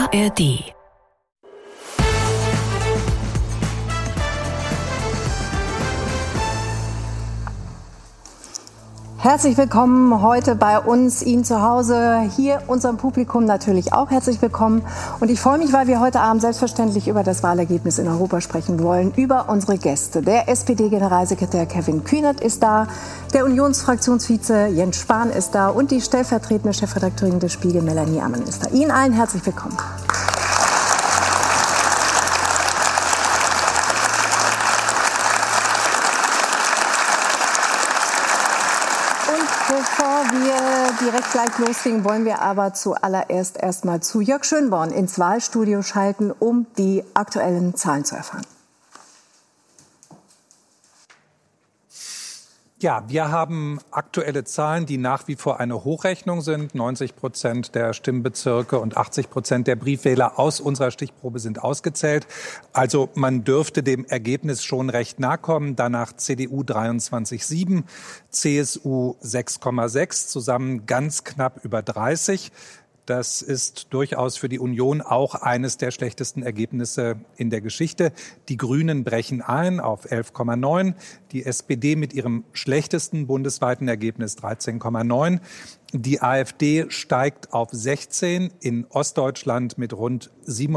ARD. Herzlich willkommen heute bei uns, Ihnen zu Hause, hier unserem Publikum natürlich auch herzlich willkommen. Und ich freue mich, weil wir heute Abend selbstverständlich über das Wahlergebnis in Europa sprechen wollen, über unsere Gäste. Der SPD-Generalsekretär Kevin Kühnert ist da, der Unionsfraktionsvize Jens Spahn ist da und die stellvertretende Chefredakteurin des Spiegel, Melanie Ammann, ist da. Ihnen allen herzlich willkommen. Bevor wir direkt gleich loslegen, wollen wir aber zuallererst erstmal zu Jörg Schönborn ins Wahlstudio schalten, um die aktuellen Zahlen zu erfahren. Ja, wir haben aktuelle Zahlen, die nach wie vor eine Hochrechnung sind. 90% der Stimmbezirke und 80% der Briefwähler aus unserer Stichprobe sind ausgezählt. Also man dürfte dem Ergebnis schon recht nahe kommen. Danach CDU 23,7, CSU 6,6, zusammen ganz knapp über 30. Das ist durchaus für die Union auch eines der schlechtesten Ergebnisse in der Geschichte. Die Grünen brechen ein auf 11,9. Die SPD mit ihrem schlechtesten bundesweiten Ergebnis 13,9. Die AfD steigt auf 16. In Ostdeutschland mit rund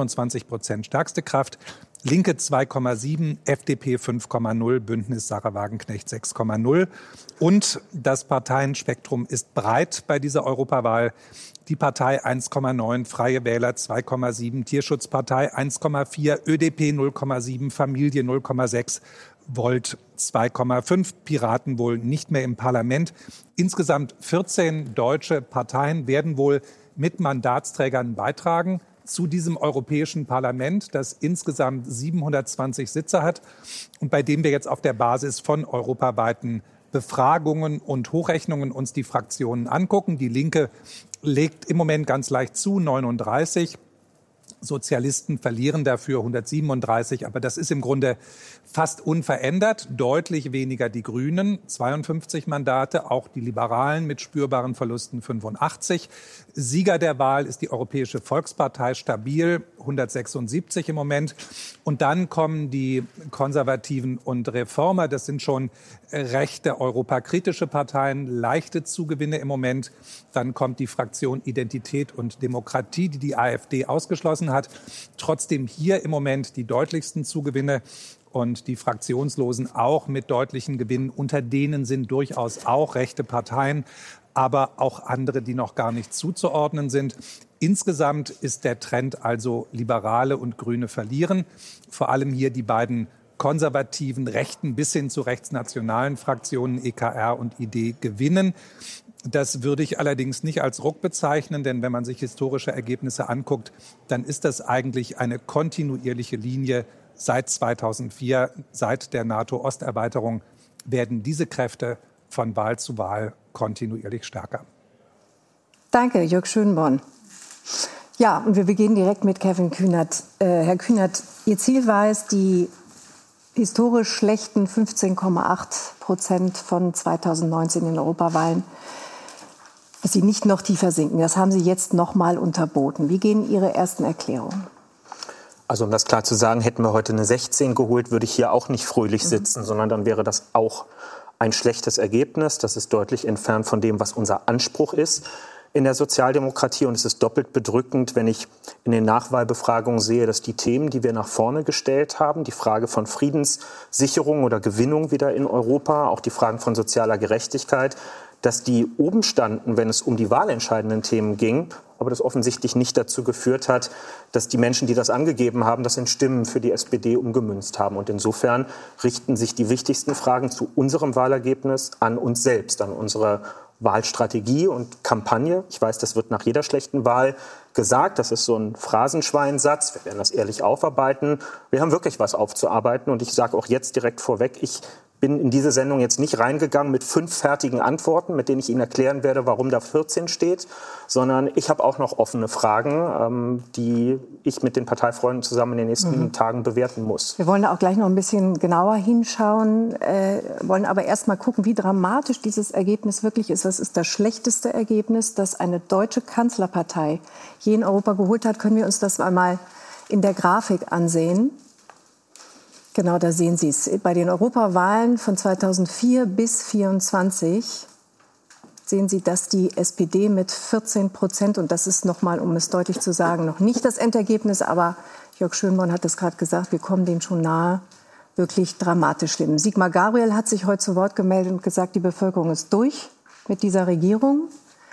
27% stärkste Kraft. Linke 2,7, FDP 5,0, Bündnis Sarah Wagenknecht 6,0. Und das Parteienspektrum ist breit bei dieser Europawahl. Die Partei 1,9, Freie Wähler 2,7, Tierschutzpartei 1,4, ÖDP 0,7, Familie 0,6, Volt 2,5, Piraten wohl nicht mehr im Parlament. Insgesamt 14 deutsche Parteien werden wohl mit Mandatsträgern beitragen zu diesem Europäischen Parlament, das insgesamt 720 Sitze hat und bei dem wir jetzt auf der Basis von europaweiten Befragungen und Hochrechnungen uns die Fraktionen angucken. Die Linke legt im Moment ganz leicht zu, 39. Sozialisten verlieren dafür 137, aber das ist im Grunde fast unverändert. Deutlich weniger die Grünen, 52 Mandate, auch die Liberalen mit spürbaren Verlusten 85. Sieger der Wahl ist die Europäische Volkspartei, stabil, 176 im Moment. Und dann kommen die Konservativen und Reformer, das sind schon rechte, europakritische Parteien, leichte Zugewinne im Moment. Dann kommt die Fraktion Identität und Demokratie, die die AfD ausgeschlossen hat. Trotzdem hier im Moment die deutlichsten Zugewinne und die Fraktionslosen auch mit deutlichen Gewinnen. Unter denen sind durchaus auch rechte Parteien, aber auch andere, die noch gar nicht zuzuordnen sind. Insgesamt ist der Trend also Liberale und Grüne verlieren. Vor allem hier die beiden konservativen, rechten bis hin zu rechtsnationalen Fraktionen EKR und ID gewinnen. Das würde ich allerdings nicht als Ruck bezeichnen, denn wenn man sich historische Ergebnisse anguckt, dann ist das eigentlich eine kontinuierliche Linie. Seit 2004, seit der NATO-Osterweiterung, werden diese Kräfte von Wahl zu Wahl kontinuierlich stärker. Danke, Jörg Schönborn. Ja, und wir beginnen direkt mit Kevin Kühnert. Herr Kühnert, Ihr Ziel war es, die historisch schlechten 15,8% von 2019 in Europawahlen, dass sie nicht noch tiefer sinken. Das haben Sie jetzt noch mal unterboten. Wie gehen Ihre ersten Erklärungen? Also um das klar zu sagen, hätten wir heute eine 16 geholt, würde ich hier auch nicht fröhlich sitzen, sondern dann wäre das auch ein schlechtes Ergebnis. Das ist deutlich entfernt von dem, was unser Anspruch ist in der Sozialdemokratie. Und es ist doppelt bedrückend, wenn ich in den Nachwahlbefragungen sehe, dass die Themen, die wir nach vorne gestellt haben, die Frage von Friedenssicherung oder Gewinnung wieder in Europa, auch die Fragen von sozialer Gerechtigkeit, dass die oben standen, wenn es um die wahlentscheidenden Themen ging, aber das offensichtlich nicht dazu geführt hat, dass die Menschen, die das angegeben haben, das in Stimmen für die SPD umgemünzt haben. Und insofern richten sich die wichtigsten Fragen zu unserem Wahlergebnis an uns selbst, an unsere Wahlstrategie und Kampagne. Ich weiß, das wird nach jeder schlechten Wahl gesagt. Das ist so ein Phrasenschweinsatz. Wir werden das ehrlich aufarbeiten. Wir haben wirklich was aufzuarbeiten. Und ich sage auch jetzt direkt vorweg, ich bin in diese Sendung jetzt nicht reingegangen mit 5 fertigen Antworten, mit denen ich Ihnen erklären werde, warum da 14 steht, sondern ich habe auch noch offene Fragen, die ich mit den Parteifreunden zusammen in den nächsten Tagen bewerten muss. Wir wollen da auch gleich noch ein bisschen genauer hinschauen, wollen aber erst mal gucken, wie dramatisch dieses Ergebnis wirklich ist. Was ist das schlechteste Ergebnis, das eine deutsche Kanzlerpartei je in Europa geholt hat? Können wir uns das einmal in der Grafik ansehen? Genau, da sehen Sie es. Bei den Europawahlen von 2004 bis 2024 sehen Sie, dass die SPD mit 14%, und das ist nochmal, um es deutlich zu sagen, noch nicht das Endergebnis, aber Jörg Schönborn hat es gerade gesagt, wir kommen dem schon nahe, wirklich dramatisch schlimm. Sigmar Gabriel hat sich heute zu Wort gemeldet und gesagt, die Bevölkerung ist durch mit dieser Regierung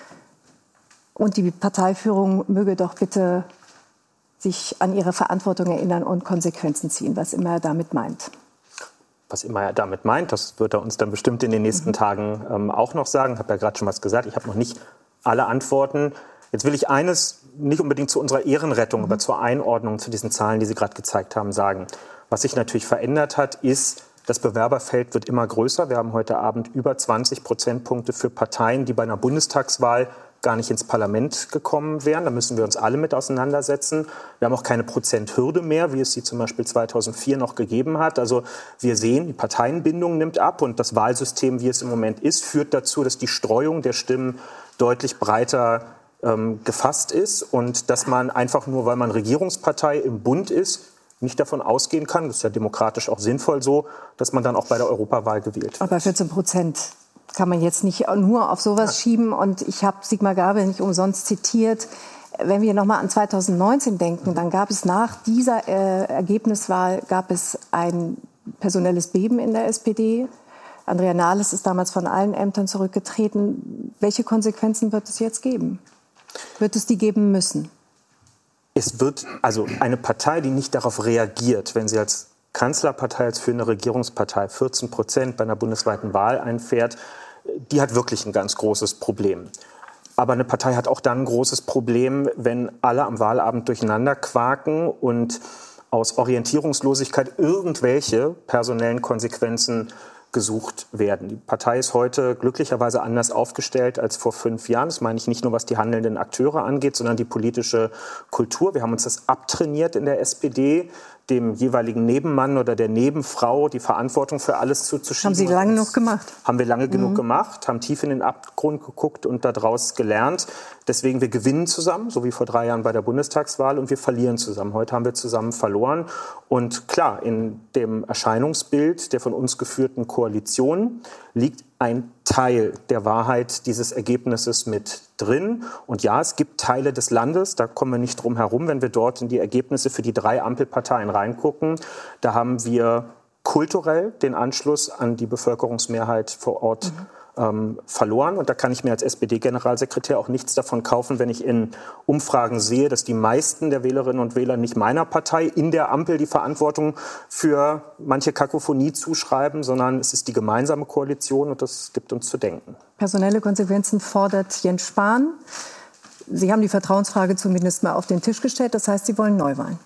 und die Parteiführung möge doch bitte sich an ihre Verantwortung erinnern und Konsequenzen ziehen, was immer er damit meint. Was immer er damit meint, das wird er uns dann bestimmt in den nächsten Tagen auch noch sagen. Ich habe ja gerade schon was gesagt, ich habe noch nicht alle Antworten. Jetzt will ich eines nicht unbedingt zu unserer Ehrenrettung, aber zur Einordnung zu diesen Zahlen, die Sie gerade gezeigt haben, sagen. Was sich natürlich verändert hat, ist, das Bewerberfeld wird immer größer. Wir haben heute Abend über 20 Prozentpunkte für Parteien, die bei einer Bundestagswahl gar nicht ins Parlament gekommen wären. Da müssen wir uns alle mit auseinandersetzen. Wir haben auch keine Prozenthürde mehr, wie es sie zum Beispiel 2004 noch gegeben hat. Also wir sehen, die Parteienbindung nimmt ab und das Wahlsystem, wie es im Moment ist, führt dazu, dass die Streuung der Stimmen deutlich breiter gefasst ist und dass man einfach nur, weil man Regierungspartei im Bund ist, nicht davon ausgehen kann, das ist ja demokratisch auch sinnvoll so, dass man dann auch bei der Europawahl gewählt wird. Aber 14% kann man jetzt nicht nur auf sowas schieben. Und ich habe Sigmar Gabriel nicht umsonst zitiert. Wenn wir noch mal an 2019 denken, dann gab es nach dieser Ergebniswahl gab es ein personelles Beben in der SPD. Andrea Nahles ist damals von allen Ämtern zurückgetreten. Welche Konsequenzen wird es jetzt geben? Wird es die geben müssen? Es wird also eine Partei, die nicht darauf reagiert, wenn sie als Kanzlerpartei, als führende Regierungspartei 14% bei einer bundesweiten Wahl einfährt, die hat wirklich ein ganz großes Problem. Aber eine Partei hat auch dann ein großes Problem, wenn alle am Wahlabend durcheinander quaken und aus Orientierungslosigkeit irgendwelche personellen Konsequenzen gesucht werden. Die Partei ist heute glücklicherweise anders aufgestellt als vor 5 Jahren. Das meine ich nicht nur, was die handelnden Akteure angeht, sondern die politische Kultur. Wir haben uns das abtrainiert in der SPD, dem jeweiligen Nebenmann oder der Nebenfrau die Verantwortung für alles zuzuschieben. Haben Sie lange noch gemacht? Haben wir lange genug gemacht, haben tief in den Abgrund geguckt und daraus gelernt. Deswegen, wir gewinnen zusammen, so wie vor 3 Jahren bei der Bundestagswahl, und wir verlieren zusammen. Heute haben wir zusammen verloren. Und klar, in dem Erscheinungsbild der von uns geführten Koalition liegt ein Teil der Wahrheit dieses Ergebnisses mit drin. Und ja, es gibt Teile des Landes, da kommen wir nicht drum herum, wenn wir dort in die Ergebnisse für die 3 Ampelparteien reingucken. Da haben wir kulturell den Anschluss an die Bevölkerungsmehrheit vor Ort verloren. Und da kann ich mir als SPD-Generalsekretär auch nichts davon kaufen, wenn ich in Umfragen sehe, dass die meisten der Wählerinnen und Wähler nicht meiner Partei in der Ampel die Verantwortung für manche Kakophonie zuschreiben, sondern es ist die gemeinsame Koalition und das gibt uns zu denken. Personelle Konsequenzen fordert Jens Spahn. Sie haben die Vertrauensfrage zumindest mal auf den Tisch gestellt. Das heißt, Sie wollen Neuwahlen.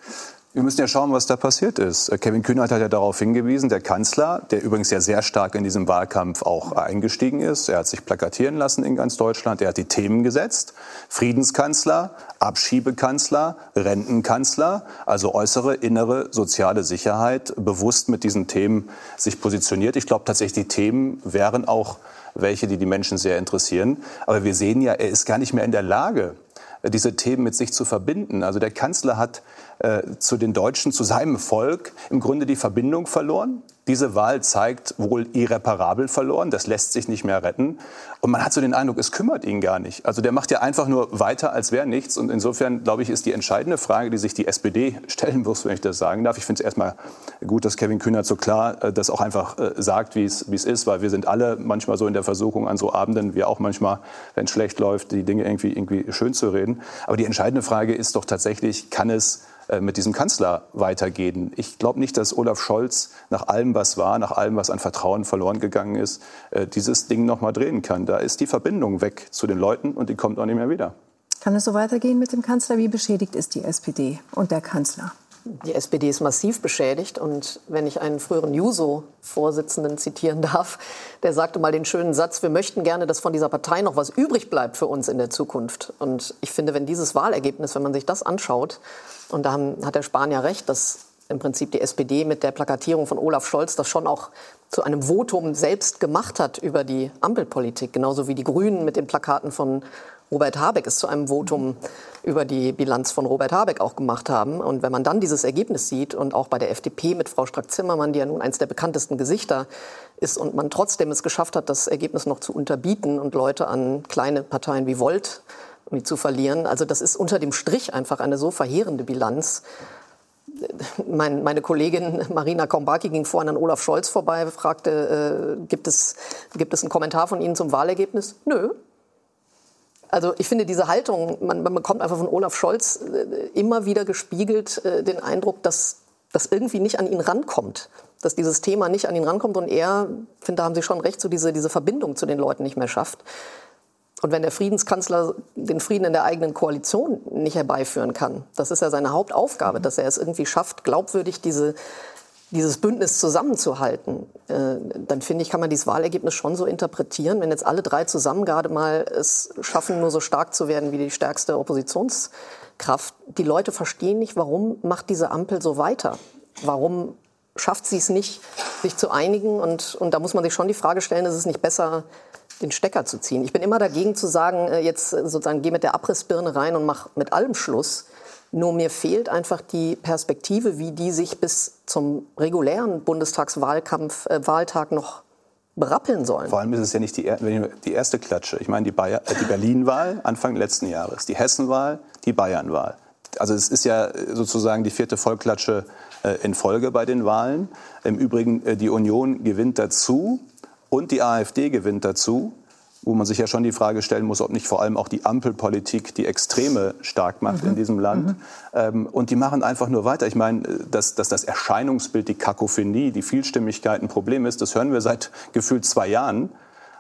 Wir müssen ja schauen, was da passiert ist. Kevin Kühnert hat ja darauf hingewiesen, der Kanzler, der übrigens ja sehr stark in diesem Wahlkampf auch eingestiegen ist. Er hat sich plakatieren lassen in ganz Deutschland. Er hat die Themen gesetzt. Friedenskanzler, Abschiebekanzler, Rentenkanzler, also äußere, innere, soziale Sicherheit, bewusst mit diesen Themen sich positioniert. Ich glaube tatsächlich, die Themen wären auch welche, die die Menschen sehr interessieren. Aber wir sehen ja, er ist gar nicht mehr in der Lage, diese Themen mit sich zu verbinden. Also der Kanzler hat zu den Deutschen, zu seinem Volk im Grunde die Verbindung verloren. Diese Wahl zeigt wohl irreparabel verloren. Das lässt sich nicht mehr retten. Und man hat so den Eindruck, es kümmert ihn gar nicht. Also der macht ja einfach nur weiter, als wäre nichts. Und insofern, glaube ich, ist die entscheidende Frage, die sich die SPD stellen muss, wenn ich das sagen darf. Ich finde es erstmal gut, dass Kevin Kühnert so klar das auch einfach sagt, wie es ist. Weil wir sind alle manchmal so in der Versuchung an so Abenden, wir auch manchmal, wenn es schlecht läuft, die Dinge irgendwie schön zu reden. Aber die entscheidende Frage ist doch tatsächlich, kann es mit diesem Kanzler weitergehen? Ich glaube nicht, dass Olaf Scholz nach allem, was war, nach allem, was an Vertrauen verloren gegangen ist, dieses Ding noch mal drehen kann. Da ist die Verbindung weg zu den Leuten und die kommt auch nicht mehr wieder. Kann es so weitergehen mit dem Kanzler? Wie beschädigt ist die SPD und der Kanzler? Die SPD ist massiv beschädigt. Und wenn ich einen früheren Juso-Vorsitzenden zitieren darf, der sagte mal den schönen Satz, wir möchten gerne, dass von dieser Partei noch was übrig bleibt für uns in der Zukunft. Und ich finde, wenn dieses Wahlergebnis, wenn man sich das anschaut, und da hat der Spanier recht, dass im Prinzip die SPD mit der Plakatierung von Olaf Scholz das schon auch zu einem Votum selbst gemacht hat über die Ampelpolitik, genauso wie die Grünen mit den Plakaten von Robert Habeck es zu einem Votum über die Bilanz von Robert Habeck auch gemacht haben. Und wenn man dann dieses Ergebnis sieht und auch bei der FDP mit Frau Strack-Zimmermann, die ja nun eines der bekanntesten Gesichter ist und man trotzdem es geschafft hat, das Ergebnis noch zu unterbieten und Leute an kleine Parteien wie Volt zu verlieren, also das ist unter dem Strich einfach eine so verheerende Bilanz. Meine Kollegin Marina Kaumbaki ging vorhin an Olaf Scholz vorbei, fragte, gibt es einen Kommentar von Ihnen zum Wahlergebnis? Nö. Also ich finde diese Haltung, man bekommt einfach von Olaf Scholz immer wieder gespiegelt den Eindruck, dass das irgendwie nicht an ihn rankommt. Dass dieses Thema nicht an ihn rankommt und er, finde, da haben Sie schon recht, so diese Verbindung zu den Leuten nicht mehr schafft. Und wenn der Friedenskanzler den Frieden in der eigenen Koalition nicht herbeiführen kann, das ist ja seine Hauptaufgabe, dass er es irgendwie schafft, glaubwürdig dieses Bündnis zusammenzuhalten, dann finde ich, kann man dieses Wahlergebnis schon so interpretieren, wenn jetzt alle drei zusammen gerade mal es schaffen, nur so stark zu werden wie die stärkste Oppositionskraft. Die Leute verstehen nicht, warum macht diese Ampel so weiter? Warum schafft sie es nicht, sich zu einigen? Und da muss man sich schon die Frage stellen, ist es nicht besser, den Stecker zu ziehen? Ich bin immer dagegen zu sagen, jetzt sozusagen geh mit der Abrissbirne rein und mach mit allem Schluss. Nur mir fehlt einfach die Perspektive, wie die sich bis zum regulären Bundestagswahltag noch berappeln sollen. Vor allem ist es ja nicht die erste Klatsche. Ich meine, die Berlin-Wahl Anfang letzten Jahres, die Hessen-Wahl, die Bayern-Wahl. Also es ist ja sozusagen die 4. Vollklatsche in Folge bei den Wahlen. Im Übrigen, die Union gewinnt dazu und die AfD gewinnt dazu, wo man sich ja schon die Frage stellen muss, ob nicht vor allem auch die Ampelpolitik die Extreme stark macht in diesem Land. Und die machen einfach nur weiter. Ich meine, dass das Erscheinungsbild, die Kakophonie, die Vielstimmigkeit ein Problem ist, das hören wir seit gefühlt 2 Jahren.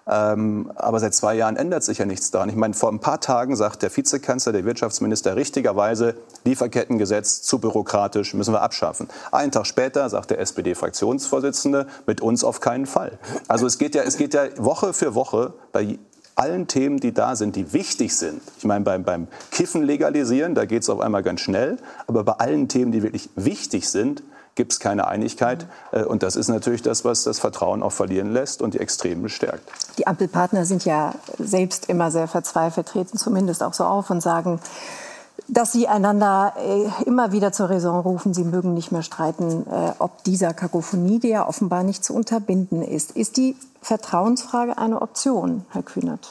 Aber seit 2 Jahren ändert sich ja nichts daran. Ich meine, vor ein paar Tagen sagt der Vizekanzler, der Wirtschaftsminister richtigerweise, Lieferkettengesetz zu bürokratisch, müssen wir abschaffen. Einen Tag später sagt der SPD-Fraktionsvorsitzende, mit uns auf keinen Fall. Also es geht ja Woche für Woche bei allen Themen, die da sind, die wichtig sind. Ich meine, beim Kiffen legalisieren, da geht es auf einmal ganz schnell. Aber bei allen Themen, die wirklich wichtig sind, gibt es keine Einigkeit. Und das ist natürlich das, was das Vertrauen auch verlieren lässt und die Extremen bestärkt. Die Ampelpartner sind ja selbst immer sehr verzweifelt, treten zumindest auch so auf und sagen, dass sie einander immer wieder zur Raison rufen, sie mögen nicht mehr streiten, ob dieser Kakophonie, die ja offenbar nicht zu unterbinden ist. Ist die Vertrauensfrage eine Option, Herr Kühnert?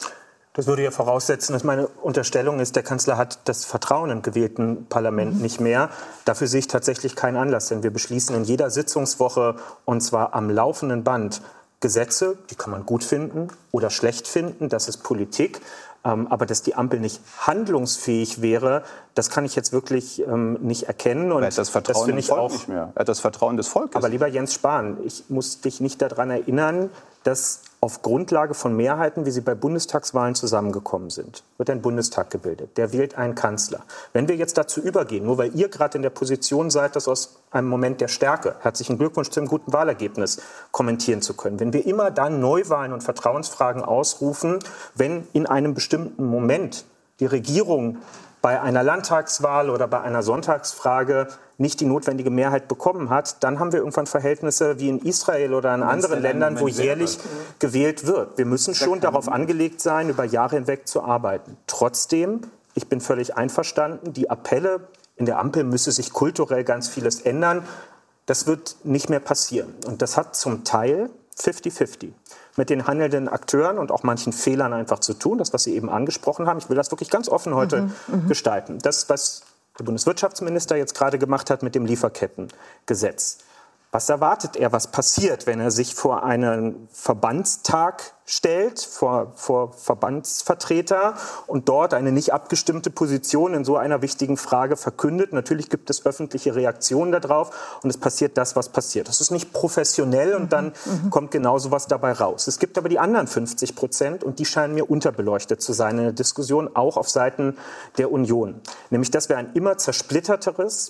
Das würde ja voraussetzen, dass meine Unterstellung ist, der Kanzler hat das Vertrauen im gewählten Parlament nicht mehr. Dafür sehe ich tatsächlich keinen Anlass, denn wir beschließen in jeder Sitzungswoche, und zwar am laufenden Band, Gesetze, die kann man gut finden oder schlecht finden, das ist Politik. Aber dass die Ampel nicht handlungsfähig wäre, das kann ich jetzt wirklich nicht erkennen. Und er hat das Vertrauen im Volk nicht mehr. Er hat das Vertrauen des Volkes. Aber lieber Jens Spahn, ich muss dich nicht daran erinnern, dass auf Grundlage von Mehrheiten, wie sie bei Bundestagswahlen zusammengekommen sind, wird ein Bundestag gebildet. Der wählt einen Kanzler. Wenn wir jetzt dazu übergehen, nur weil ihr gerade in der Position seid, das aus einem Moment der Stärke, herzlichen Glückwunsch zu einem guten Wahlergebnis, kommentieren zu können. Wenn wir immer dann Neuwahlen und Vertrauensfragen ausrufen, wenn in einem bestimmten Moment die Regierung bei einer Landtagswahl oder bei einer Sonntagsfrage nicht die notwendige Mehrheit bekommen hat, dann haben wir irgendwann Verhältnisse wie in Israel oder in anderen Ländern, wo jährlich gewählt wird. Wir müssen schon darauf angelegt sein, über Jahre hinweg zu arbeiten. Trotzdem, ich bin völlig einverstanden, die Appelle, in der Ampel müsse sich kulturell ganz vieles ändern, das wird nicht mehr passieren. Und das hat zum Teil 50-50 mit den handelnden Akteuren und auch manchen Fehlern einfach zu tun, das, was Sie eben angesprochen haben. Ich will das wirklich ganz offen heute gestalten. Das, was der Bundeswirtschaftsminister jetzt gerade gemacht hat mit dem Lieferkettengesetz. Was erwartet er, was passiert, wenn er sich vor einen Verbandstag stellt, vor Verbandsvertreter und dort eine nicht abgestimmte Position in so einer wichtigen Frage verkündet? Natürlich gibt es öffentliche Reaktionen darauf und es passiert das, was passiert. Das ist nicht professionell und dann kommt genau so was dabei raus. Es gibt aber die anderen 50% und die scheinen mir unterbeleuchtet zu sein in der Diskussion, auch auf Seiten der Union. Nämlich, dass wir ein immer zersplitterteres,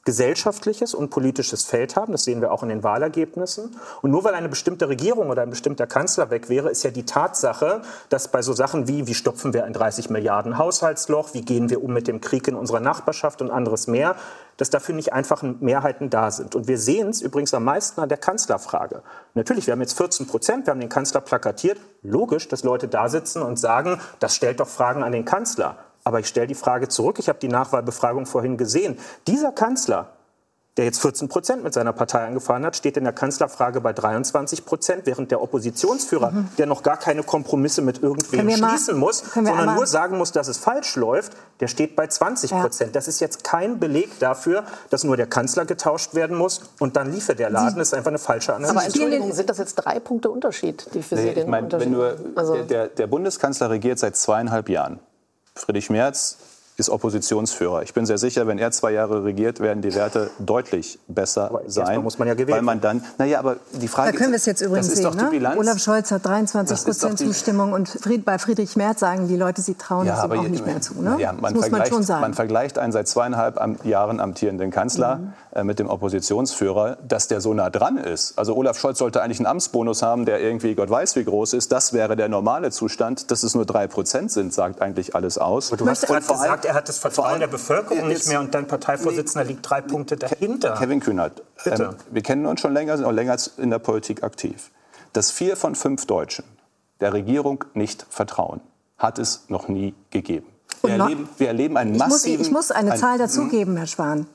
gesellschaftliches und politisches Feld haben. Das sehen wir auch in den Wahlergebnissen. Und nur weil eine bestimmte Regierung oder ein bestimmter Kanzler weg wäre, ist ja die Tatsache, dass bei so Sachen wie stopfen wir ein 30 Milliarden Haushaltsloch, wie gehen wir um mit dem Krieg in unserer Nachbarschaft und anderes mehr, dass dafür nicht einfach Mehrheiten da sind. Und wir sehen es übrigens am meisten an der Kanzlerfrage. Natürlich, wir haben jetzt 14%, wir haben den Kanzler plakatiert. Logisch, dass Leute da sitzen und sagen, das stellt doch Fragen an den Kanzler. Aber ich stelle die Frage zurück, ich habe die Nachwahlbefragung vorhin gesehen. Dieser Kanzler, der jetzt 14% mit seiner Partei angefahren hat, steht in der Kanzlerfrage bei 23%, während der Oppositionsführer, der noch gar keine Kompromisse mit irgendwem schließen muss, sondern nur sagen muss, dass es falsch läuft, der steht bei 20%. Ja. Das ist jetzt kein Beleg dafür, dass nur der Kanzler getauscht werden muss und dann liefe der Laden. Das ist einfach eine falsche Analyse. Aber Entschuldigung, sind das jetzt 3 Punkte Unterschied, die für Sie den Unterschied machen? Der Bundeskanzler regiert seit 2,5 Jahren. Friedrich Merz ist Oppositionsführer. Ich bin sehr sicher, wenn er 2 Jahre regiert, werden die Werte deutlich besser sein. Muss man ja gewählt. Weil man dann, aber die Frage da können wir es jetzt übrigens sehen. Ne? Olaf Scholz hat 23% Zustimmung und bei Friedrich Merz sagen die Leute, sie trauen es ihm auch nicht mehr zu. Ne? Ja, das muss man schon sagen. Man vergleicht einen seit 2,5 Jahren amtierenden Kanzler mit dem Oppositionsführer, dass der so nah dran ist. Also Olaf Scholz sollte eigentlich einen Amtsbonus haben, der irgendwie Gott weiß wie groß ist. Das wäre der normale Zustand. Dass es nur 3% sind, sagt eigentlich alles aus. Aber du hast gerade gesagt, er hat das Vertrauen der Bevölkerung nicht mehr und dein Parteivorsitzender liegt 3 Punkte dahinter. Kevin Kühnert, wir kennen uns schon länger, sind auch länger in der Politik aktiv. Dass 4 von 5 Deutschen der Regierung nicht vertrauen, hat es noch nie gegeben. Wir erleben einen massiven... Ich muss eine Zahl dazugeben, Herr Spahn.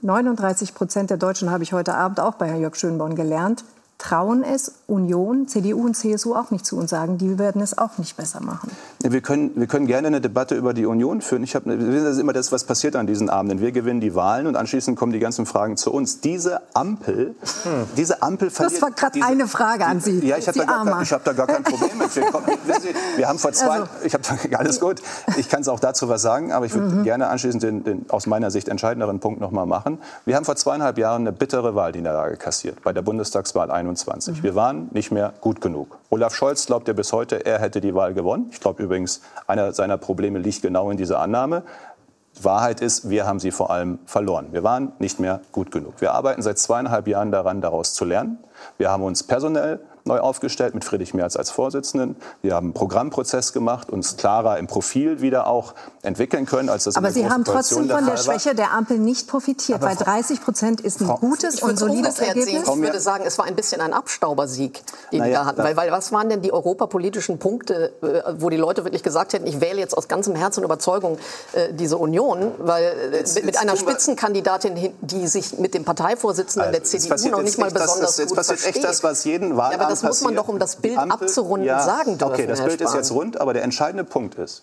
39% der Deutschen, habe ich heute Abend auch bei Herrn Jörg Schönborn gelernt, trauen es Union, CDU und CSU auch nicht zu und sagen, die werden es auch nicht besser machen. Wir können gerne eine Debatte über die Union führen. Das ist immer das, was passiert an diesen Abenden. Wir gewinnen die Wahlen und anschließend kommen die ganzen Fragen zu uns. Diese Ampel verliert... Das war gerade eine Frage an Sie. Ja, ich habe da gar kein Problem mit. Wir haben vor 2... alles gut. Ich kann es auch dazu was sagen, aber ich würde gerne anschließend den aus meiner Sicht entscheidenderen Punkt noch mal machen. Wir haben vor 2,5 Jahren eine bittere Wahlniederlage kassiert bei der Bundestagswahl 21. Wir waren nicht mehr gut genug. Olaf Scholz glaubt ja bis heute, er hätte die Wahl gewonnen. Ich glaube übrigens, einer seiner Probleme liegt genau in dieser Annahme. Wahrheit ist, wir haben sie vor allem verloren. Wir waren nicht mehr gut genug. Wir arbeiten seit 2,5 Jahren daran, daraus zu lernen. Wir haben uns personell neu aufgestellt mit Friedrich Merz als Vorsitzenden. Wir haben einen Programmprozess gemacht, uns klarer im Profil wieder auch entwickeln können, als das in der Aber Sie haben Großen trotzdem von der Schwäche der Ampel nicht profitiert, weil 30% ist ein gutes und solides Ergebnis. Ich würde sagen, es war ein bisschen ein Abstaubersieg, den wir da hatten. Weil was waren denn die europapolitischen Punkte, wo die Leute wirklich gesagt hätten, ich wähle jetzt aus ganzem Herzen und Überzeugung diese Union, weil mit einer Spitzenkandidatin, die sich mit dem Parteivorsitzenden der CDU noch nicht mal besonders gut versteht. Jetzt passiert echt das, was jeden Wahlabend passiert. Das muss man doch, um das Bild abzurunden, sagen dürfen. Okay, das Bild ist jetzt rund, aber der entscheidende Punkt ist,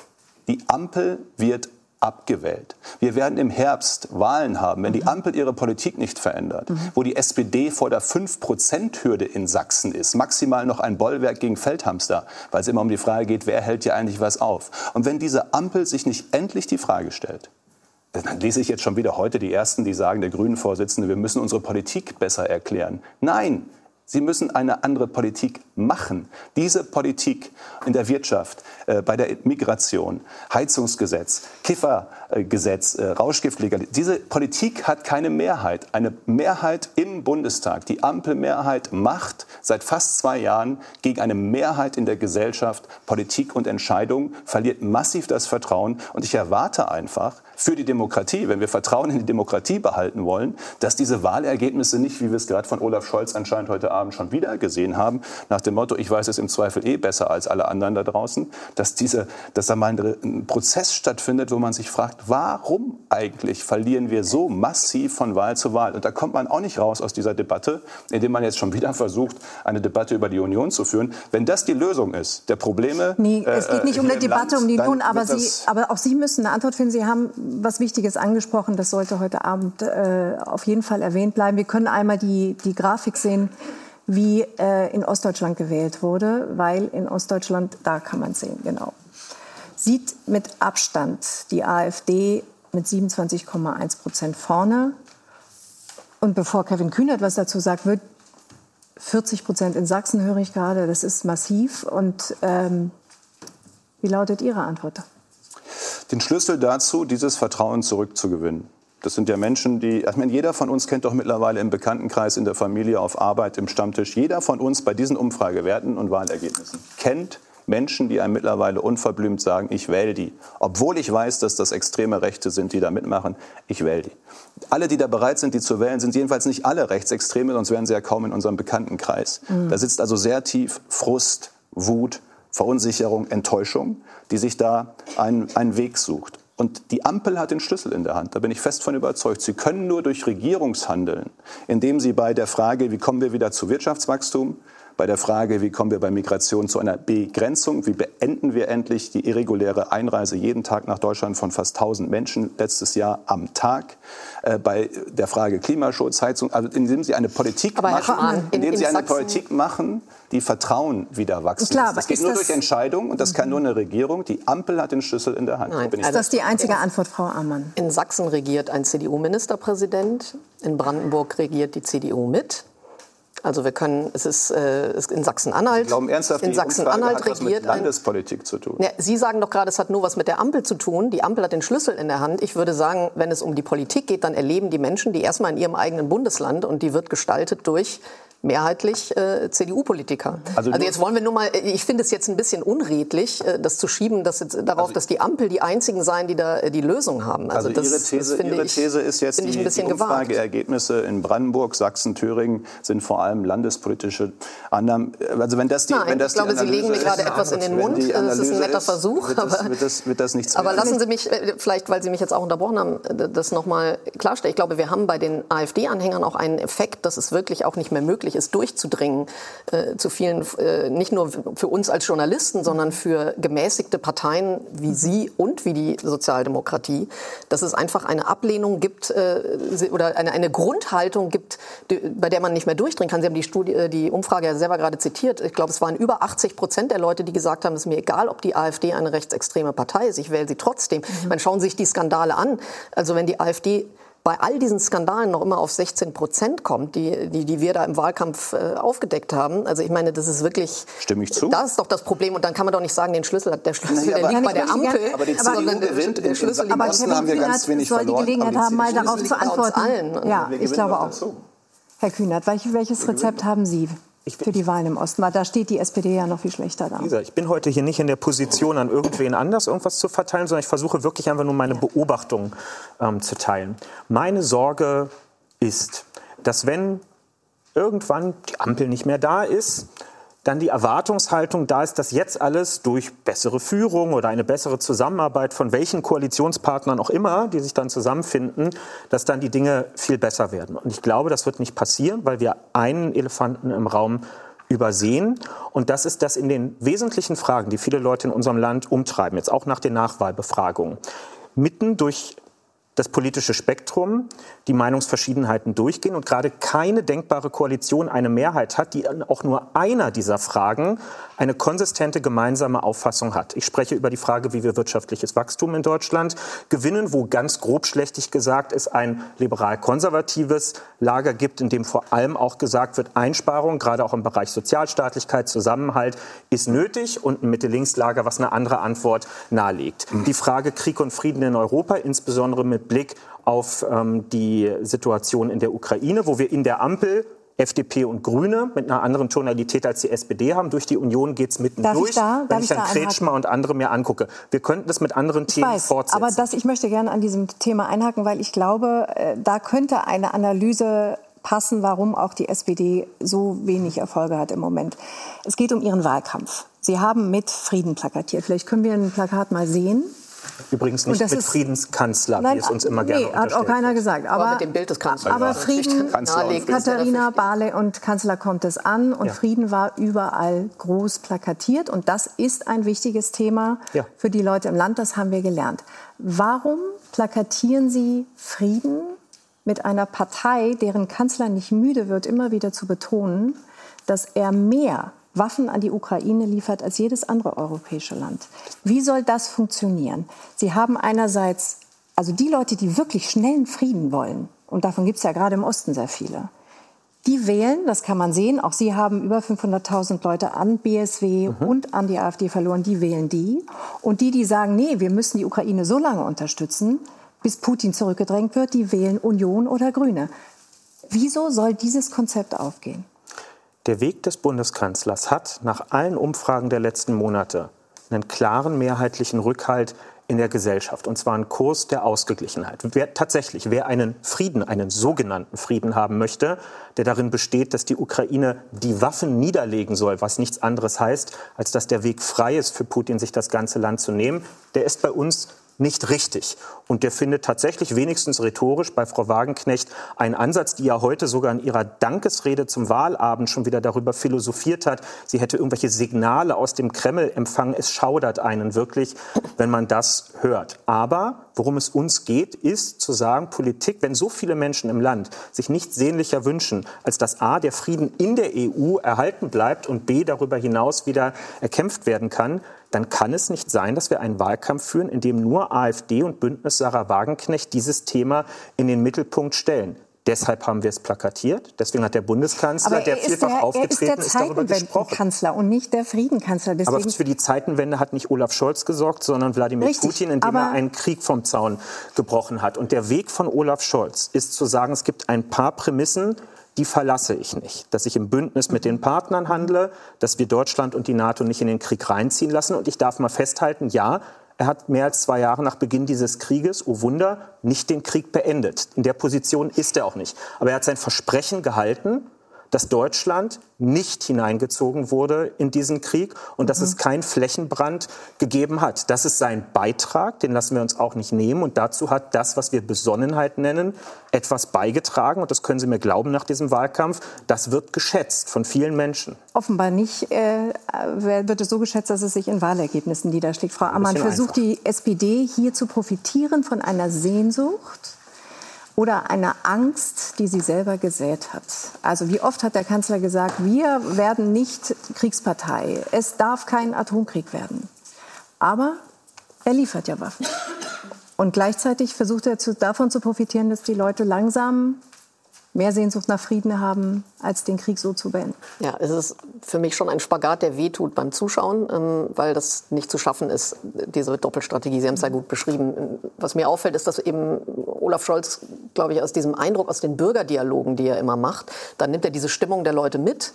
die Ampel wird abgewählt. Wir werden im Herbst Wahlen haben, wenn die Ampel ihre Politik nicht verändert, wo die SPD vor der 5%-Hürde in Sachsen ist, maximal noch ein Bollwerk gegen Feldhamster, weil es immer um die Frage geht, wer hält hier eigentlich was auf. Und wenn diese Ampel sich nicht endlich die Frage stellt, dann lese ich jetzt schon wieder heute die Ersten, die sagen, der Grünen-Vorsitzende, wir müssen unsere Politik besser erklären. Nein! Sie müssen eine andere Politik machen. Diese Politik in der Wirtschaft, bei der Migration, Heizungsgesetz, Kiffergesetz, Rauschgiftlegalisierung, diese Politik hat keine Mehrheit. Eine Mehrheit im Bundestag. Die Ampelmehrheit macht seit fast 2 Jahren gegen eine Mehrheit in der Gesellschaft Politik und Entscheidungen, verliert massiv das Vertrauen. Und ich erwarte einfach für die Demokratie, wenn wir Vertrauen in die Demokratie behalten wollen, dass diese Wahlergebnisse nicht, wie wir es gerade von Olaf Scholz anscheinend heute Abend schon wieder gesehen haben, nach dem Motto, ich weiß es im Zweifel besser als alle anderen da draußen, dass da mal ein Prozess stattfindet, wo man sich fragt, warum eigentlich verlieren wir so massiv von Wahl zu Wahl? Und da kommt man auch nicht raus aus dieser Debatte, indem man jetzt schon wieder versucht, eine Debatte über die Union zu führen. Wenn das die Lösung ist, der Probleme... Nee, es geht nicht um eine Debatte um die Union, aber auch Sie müssen eine Antwort finden. Sie haben was Wichtiges angesprochen, das sollte heute Abend auf jeden Fall erwähnt bleiben. Wir können einmal die Grafik sehen, wie in Ostdeutschland gewählt wurde, weil in Ostdeutschland, da kann man sehen, genau, sieht mit Abstand die AfD mit 27,1% vorne. Und bevor Kevin Kühnert was dazu sagt, wird 40% in Sachsen, höre ich gerade, das ist massiv. Und wie lautet Ihre Antwort? Den Schlüssel dazu, dieses Vertrauen zurückzugewinnen, Das sind ja Menschen, ich meine, jeder von uns kennt doch mittlerweile im Bekanntenkreis, in der Familie, auf Arbeit, im Stammtisch, jeder von uns bei diesen Umfragewerten und Wahlergebnissen kennt Menschen, die einem mittlerweile unverblümt sagen, ich wähle die. Obwohl ich weiß, dass das extreme Rechte sind, die da mitmachen, ich wähle die. Alle, die da bereit sind, die zu wählen, sind jedenfalls nicht alle Rechtsextreme, sonst wären sie ja kaum in unserem Bekanntenkreis. Da sitzt also sehr tief Frust, Wut, Verunsicherung, Enttäuschung, die sich da einen Weg sucht. Und die Ampel hat den Schlüssel in der Hand, da bin ich fest von überzeugt. Sie können nur durch Regierungshandeln, indem sie bei der Frage, wie kommen wir wieder zu Wirtschaftswachstum, bei der Frage, wie kommen wir bei Migration zu einer Begrenzung, wie beenden wir endlich die irreguläre Einreise jeden Tag nach Deutschland von fast 1000 Menschen letztes Jahr am Tag, bei der Frage Klimaschutz, Heizung, also indem sie eine Politik machen, die Vertrauen wieder wachsen lässt. Das geht nur durch Entscheidung und das kann nur eine Regierung. Die Ampel hat den Schlüssel in der Hand. Nein, ist das die einzige Antwort, Frau Ammann? In Sachsen regiert ein CDU-Ministerpräsident, in Brandenburg regiert die CDU mit. Also wir können, es ist in Sachsen-Anhalt. Sie glauben ernsthaft, in Sachsen-Anhalt hat was mit Landespolitik zu tun? Ja, Sie sagen doch gerade, es hat nur was mit der Ampel zu tun. Die Ampel hat den Schlüssel in der Hand. Ich würde sagen, wenn es um die Politik geht, dann erleben die Menschen die erstmal in ihrem eigenen Bundesland und die wird gestaltet durch mehrheitlich CDU-Politiker. Also jetzt wollen wir nur mal, ich finde es jetzt ein bisschen unredlich, das zu schieben, dass die Ampel die einzigen seien, die da die Lösung haben. Also Ihre These ist jetzt, die Umfrageergebnisse in Brandenburg, Sachsen, Thüringen sind vor allem landespolitische Annahmen. Also wenn das die, Nein, wenn das ich glaube, Sie legen mir gerade etwas in den Mund. Das ist ein netter Versuch. Wird das nichts aber lassen Sie mich, vielleicht, weil Sie mich jetzt auch unterbrochen haben, das nochmal klarstellen. Ich glaube, wir haben bei den AfD-Anhängern auch einen Effekt, dass es wirklich auch nicht mehr möglich ist, durchzudringen zu vielen, nicht nur für uns als Journalisten, sondern für gemäßigte Parteien wie Sie und wie die Sozialdemokratie, dass es einfach eine Ablehnung gibt oder eine Grundhaltung gibt, bei der man nicht mehr durchdringen kann. Sie haben die Umfrage ja selber gerade zitiert. Ich glaube, es waren über 80% der Leute, die gesagt haben, es ist mir egal, ob die AfD eine rechtsextreme Partei ist, ich wähle sie trotzdem. Man schauen sich die Skandale an. Also wenn die AfD bei all diesen Skandalen noch immer auf 16% kommt, die wir da im Wahlkampf aufgedeckt haben. Also ich meine, das ist wirklich... Stimme ich zu? Das ist doch das Problem. Und dann kann man doch nicht sagen, der Schlüssel liegt bei der Ampel. Aber die CDU gewinnt. Der Schlüssel liegt im Osten haben wir ganz wenig verloren. soll die Gelegenheit haben, mal darauf zu antworten. Allen. Ja, ich glaube auch. Herr Kühnert, welches Rezept haben Sie für die Wahlen im Osten? Weil da steht die SPD ja noch viel schlechter da. Ich bin heute hier nicht in der Position, an irgendwen anders irgendwas zu verteilen, sondern ich versuche wirklich einfach nur meine Beobachtungen zu teilen. Meine Sorge ist, dass wenn irgendwann die Ampel nicht mehr da ist, dann die Erwartungshaltung da ist, dass jetzt alles durch bessere Führung oder eine bessere Zusammenarbeit von welchen Koalitionspartnern auch immer, die sich dann zusammenfinden, dass dann die Dinge viel besser werden. Und ich glaube, das wird nicht passieren, weil wir einen Elefanten im Raum übersehen. Und das ist, dass in den wesentlichen Fragen, die viele Leute in unserem Land umtreiben, jetzt auch nach den Nachwahlbefragungen, mitten durch das politische Spektrum die Meinungsverschiedenheiten durchgehen und gerade keine denkbare Koalition eine Mehrheit hat, die auch nur einer dieser Fragen eine konsistente gemeinsame Auffassung hat. Ich spreche über die Frage, wie wir wirtschaftliches Wachstum in Deutschland gewinnen, wo ganz grobschlächtig gesagt es ein liberal-konservatives Lager gibt, in dem vor allem auch gesagt wird, Einsparung, gerade auch im Bereich Sozialstaatlichkeit, Zusammenhalt, ist nötig und ein Mitte-Links-Lager, was eine andere Antwort nahelegt. Die Frage Krieg und Frieden in Europa, insbesondere mit Blick auf die Situation in der Ukraine, wo wir in der Ampel FDP und Grüne mit einer anderen Tonalität als die SPD haben. Durch die Union geht es mitten durch, wenn ich dann Kretschmer und andere mir angucke. Wir könnten das mit anderen Themen fortsetzen. Aber ich möchte gerne an diesem Thema einhaken, weil ich glaube, da könnte eine Analyse passen, warum auch die SPD so wenig Erfolge hat im Moment. Es geht um Ihren Wahlkampf. Sie haben mit Frieden plakatiert. Vielleicht können wir ein Plakat mal sehen. Übrigens nicht mit Friedenskanzler, wie es uns immer gerne hat auch keiner gesagt. Aber mit dem Bild des Kanzlers. Aber Frieden, Katharina Barley und Kanzler kommt es an. Und Frieden war überall groß plakatiert. Und das ist ein wichtiges Thema für die Leute im Land. Das haben wir gelernt. Warum plakatieren Sie Frieden mit einer Partei, deren Kanzler nicht müde wird, immer wieder zu betonen, dass er mehr Waffen an die Ukraine liefert als jedes andere europäische Land? Wie soll das funktionieren? Sie haben einerseits, also die Leute, die wirklich schnellen Frieden wollen, und davon gibt es ja gerade im Osten sehr viele, die wählen, das kann man sehen, auch Sie haben über 500.000 Leute an BSW und an die AfD verloren, die wählen die. Und die sagen, nee, wir müssen die Ukraine so lange unterstützen, bis Putin zurückgedrängt wird, die wählen Union oder Grüne. Wieso soll dieses Konzept aufgehen? Der Weg des Bundeskanzlers hat nach allen Umfragen der letzten Monate einen klaren mehrheitlichen Rückhalt in der Gesellschaft, und zwar einen Kurs der Ausgeglichenheit. Wer einen Frieden, einen sogenannten Frieden haben möchte, der darin besteht, dass die Ukraine die Waffen niederlegen soll, was nichts anderes heißt, als dass der Weg frei ist für Putin, sich das ganze Land zu nehmen, der ist bei uns nicht richtig. Und der findet tatsächlich wenigstens rhetorisch bei Frau Wagenknecht einen Ansatz, die ja heute sogar in ihrer Dankesrede zum Wahlabend schon wieder darüber philosophiert hat, sie hätte irgendwelche Signale aus dem Kreml empfangen. Es schaudert einen wirklich, wenn man das hört. Aber worum es uns geht, ist zu sagen, Politik, wenn so viele Menschen im Land sich nichts sehnlicher wünschen, als dass A, der Frieden in der EU erhalten bleibt und B, darüber hinaus wieder erkämpft werden kann, dann kann es nicht sein, dass wir einen Wahlkampf führen, in dem nur AfD und Bündnis Sarah Wagenknecht dieses Thema in den Mittelpunkt stellen. Deshalb haben wir es plakatiert. Deswegen hat der Bundeskanzler, der vielfach aufgetreten ist, darüber gesprochen. Er ist der Zeitenwendenkanzler und nicht der Friedenkanzler. Deswegen aber für die Zeitenwende hat nicht Olaf Scholz gesorgt, sondern Wladimir Putin, indem er einen Krieg vom Zaun gebrochen hat. Und der Weg von Olaf Scholz ist zu sagen, es gibt ein paar Prämissen, die verlasse ich nicht. Dass ich im Bündnis mit den Partnern handle, dass wir Deutschland und die NATO nicht in den Krieg reinziehen lassen. Und ich darf mal festhalten, ja, er hat mehr als 2 Jahre nach Beginn dieses Krieges, oh Wunder, nicht den Krieg beendet. In der Position ist er auch nicht. Aber er hat sein Versprechen gehalten, dass Deutschland nicht hineingezogen wurde in diesen Krieg und dass es keinen Flächenbrand gegeben hat. Das ist sein Beitrag, den lassen wir uns auch nicht nehmen. Und dazu hat das, was wir Besonnenheit nennen, etwas beigetragen. Und das können Sie mir glauben nach diesem Wahlkampf. Das wird geschätzt von vielen Menschen. Offenbar nicht wird es so geschätzt, dass es sich in Wahlergebnissen niederschlägt. Frau Ammann, versucht die SPD hier zu profitieren von einer Sehnsucht oder eine Angst, die sie selber gesät hat? Also wie oft hat der Kanzler gesagt, wir werden nicht Kriegspartei, es darf kein Atomkrieg werden. Aber er liefert ja Waffen. Und gleichzeitig versucht er davon zu profitieren, dass die Leute langsam mehr Sehnsucht nach Frieden haben, als den Krieg so zu beenden. Ja, es ist für mich schon ein Spagat, der wehtut beim Zuschauen, weil das nicht zu schaffen ist, diese Doppelstrategie. Sie haben es ja gut beschrieben. Was mir auffällt, ist, dass eben Olaf Scholz, glaube ich, aus diesem Eindruck, aus den Bürgerdialogen, die er immer macht, dann nimmt er diese Stimmung der Leute mit.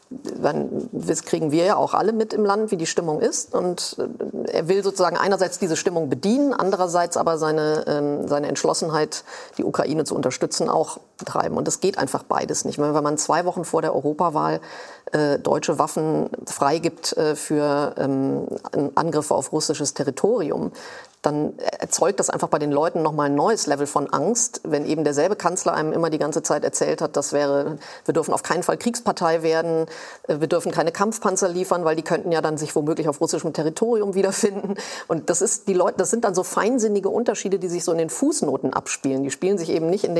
Das kriegen wir ja auch alle mit im Land, wie die Stimmung ist. Und er will sozusagen einerseits diese Stimmung bedienen, andererseits aber seine Entschlossenheit, die Ukraine zu unterstützen, auch betreiben. Und das geht einfach beides nicht. Wenn man 2 Wochen vor der Europawahl deutsche Waffen freigibt für Angriffe auf russisches Territorium, dann erzeugt das einfach bei den Leuten nochmal ein neues Level von Angst, wenn eben derselbe Kanzler einem immer die ganze Zeit erzählt hat, wir dürfen auf keinen Fall Kriegspartei werden, wir dürfen keine Kampfpanzer liefern, weil die könnten ja dann sich womöglich auf russischem Territorium wiederfinden. Und das sind dann so feinsinnige Unterschiede, die sich so in den Fußnoten abspielen. Die spielen sich eben nicht in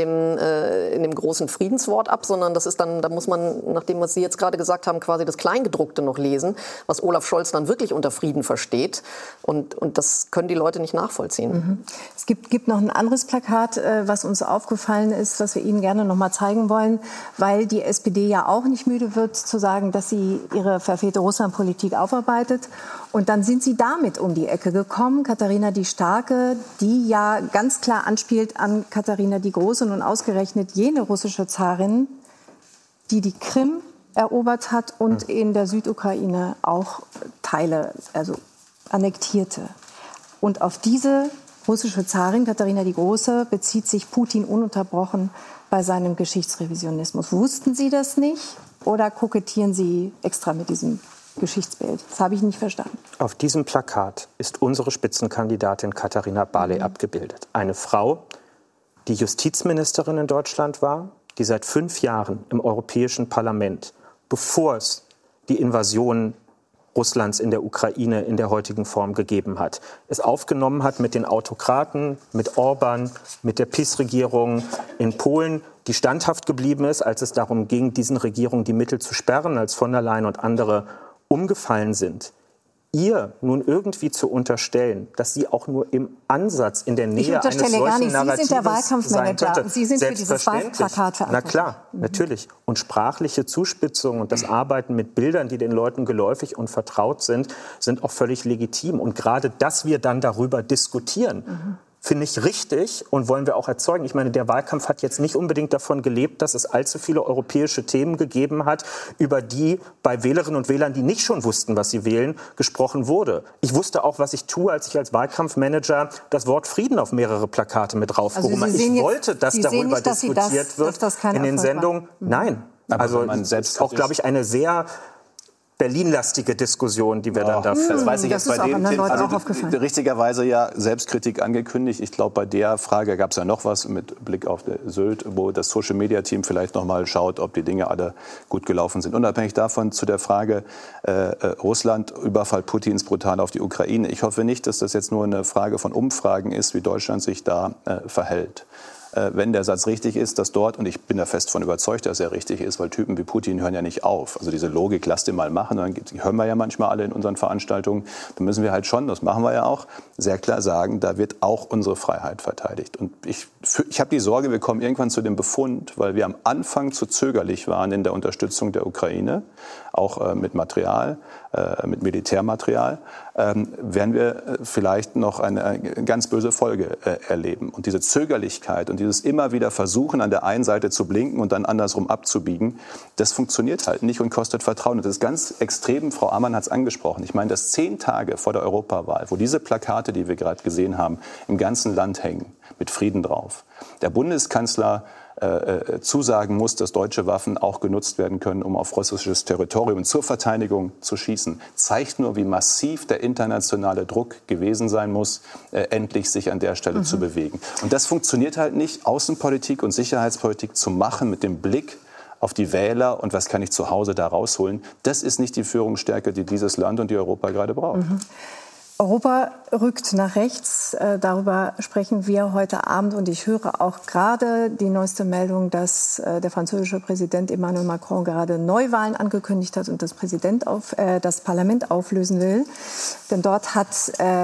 dem großen Friedenswort ab, sondern das ist dann, da muss man, nachdem was Sie jetzt gerade gesagt haben, quasi das Kleingedruckte noch lesen, was Olaf Scholz dann wirklich unter Frieden versteht. Und das können die Leute nicht nachvollziehen. Es gibt noch ein anderes Plakat, was uns aufgefallen ist, was wir Ihnen gerne noch mal zeigen wollen, weil die SPD ja auch nicht müde wird zu sagen, dass sie ihre verfehlte Russlandpolitik aufarbeitet. Und dann sind sie damit um die Ecke gekommen, Katharina die Starke, die ja ganz klar anspielt an Katharina die Große, nun ausgerechnet jene russische Zarin, die die Krim erobert hat und in der Südukraine auch Teile, also annektierte. Und auf diese russische Zarin, Katharina die Große, bezieht sich Putin ununterbrochen bei seinem Geschichtsrevisionismus. Wussten Sie das nicht oder kokettieren Sie extra mit diesem Geschichtsbild? Das habe ich nicht verstanden. Auf diesem Plakat ist unsere Spitzenkandidatin Katharina Barley abgebildet. Eine Frau, die Justizministerin in Deutschland war, die seit 5 Jahren im Europäischen Parlament, bevor es die Invasion Russlands in der Ukraine in der heutigen Form gegeben hat, es aufgenommen hat mit den Autokraten, mit Orban, mit der PiS-Regierung in Polen, die standhaft geblieben ist, als es darum ging, diesen Regierungen die Mittel zu sperren, als von der Leyen und andere umgefallen sind. Ihr nun irgendwie zu unterstellen, dass sie auch nur im Ansatz in der Nähe eines solchen Narrativs Sie sind der Wahlkampfmanager. Sie sind für dieses Wahlplakat verantwortlich. Na klar, natürlich. Und sprachliche Zuspitzungen und das Arbeiten mit Bildern, die den Leuten geläufig und vertraut sind, sind auch völlig legitim. Und gerade, dass wir dann darüber diskutieren, finde ich richtig und wollen wir auch erzeugen. Ich meine, der Wahlkampf hat jetzt nicht unbedingt davon gelebt, dass es allzu viele europäische Themen gegeben hat, über die bei Wählerinnen und Wählern, die nicht schon wussten, was sie wählen, gesprochen wurde. Ich wusste auch, was ich tue, als ich als Wahlkampfmanager das Wort Frieden auf mehrere Plakate mit draufgehoben habe. Ich wollte, dass darüber diskutiert wird in den Sendungen. Nein. Also selbst auch, glaube ich, eine sehr Berlin-lastige Diskussion, die wir dann da führen. Das weiß ich jetzt bei dem Thema. Also richtigerweise ja Selbstkritik angekündigt. Ich glaube, bei der Frage gab es ja noch was mit Blick auf Sylt, wo das Social-Media-Team vielleicht noch mal schaut, ob die Dinge alle gut gelaufen sind. Unabhängig davon zu der Frage Russland, Überfall Putins brutal auf die Ukraine. Ich hoffe nicht, dass das jetzt nur eine Frage von Umfragen ist, wie Deutschland sich da verhält. Wenn der Satz richtig ist, dass dort, und ich bin da fest von überzeugt, dass er richtig ist, weil Typen wie Putin hören ja nicht auf. Also diese Logik, lass den mal machen, dann hören wir ja manchmal alle in unseren Veranstaltungen, dann müssen wir halt schon, das machen wir ja auch, sehr klar sagen, da wird auch unsere Freiheit verteidigt. Und ich habe die Sorge, wir kommen irgendwann zu dem Befund, weil wir am Anfang zu zögerlich waren in der Unterstützung der Ukraine, auch mit Material, mit Militärmaterial, werden wir vielleicht noch eine ganz böse Folge erleben. Und diese Zögerlichkeit und dieses immer wieder Versuchen, an der einen Seite zu blinken und dann andersrum abzubiegen, das funktioniert halt nicht und kostet Vertrauen. Und das ist ganz extrem, Frau Ammann hat es angesprochen. Ich meine, dass 10 Tage vor der Europawahl, wo diese Plakate, die wir gerade gesehen haben, im ganzen Land hängen, mit Frieden drauf, der Bundeskanzler zusagen muss, dass deutsche Waffen auch genutzt werden können, um auf russisches Territorium zur Verteidigung zu schießen, zeigt nur, wie massiv der internationale Druck gewesen sein muss, endlich sich an der Stelle zu bewegen. Und das funktioniert halt nicht, Außenpolitik und Sicherheitspolitik zu machen mit dem Blick auf die Wähler und was kann ich zu Hause da rausholen. Das ist nicht die Führungsstärke, die dieses Land und die Europa gerade braucht. Europa rückt nach rechts. Darüber sprechen wir heute Abend. Und ich höre auch gerade die neueste Meldung, dass der französische Präsident Emmanuel Macron gerade Neuwahlen angekündigt hat und das Parlament auflösen will. Denn dort hat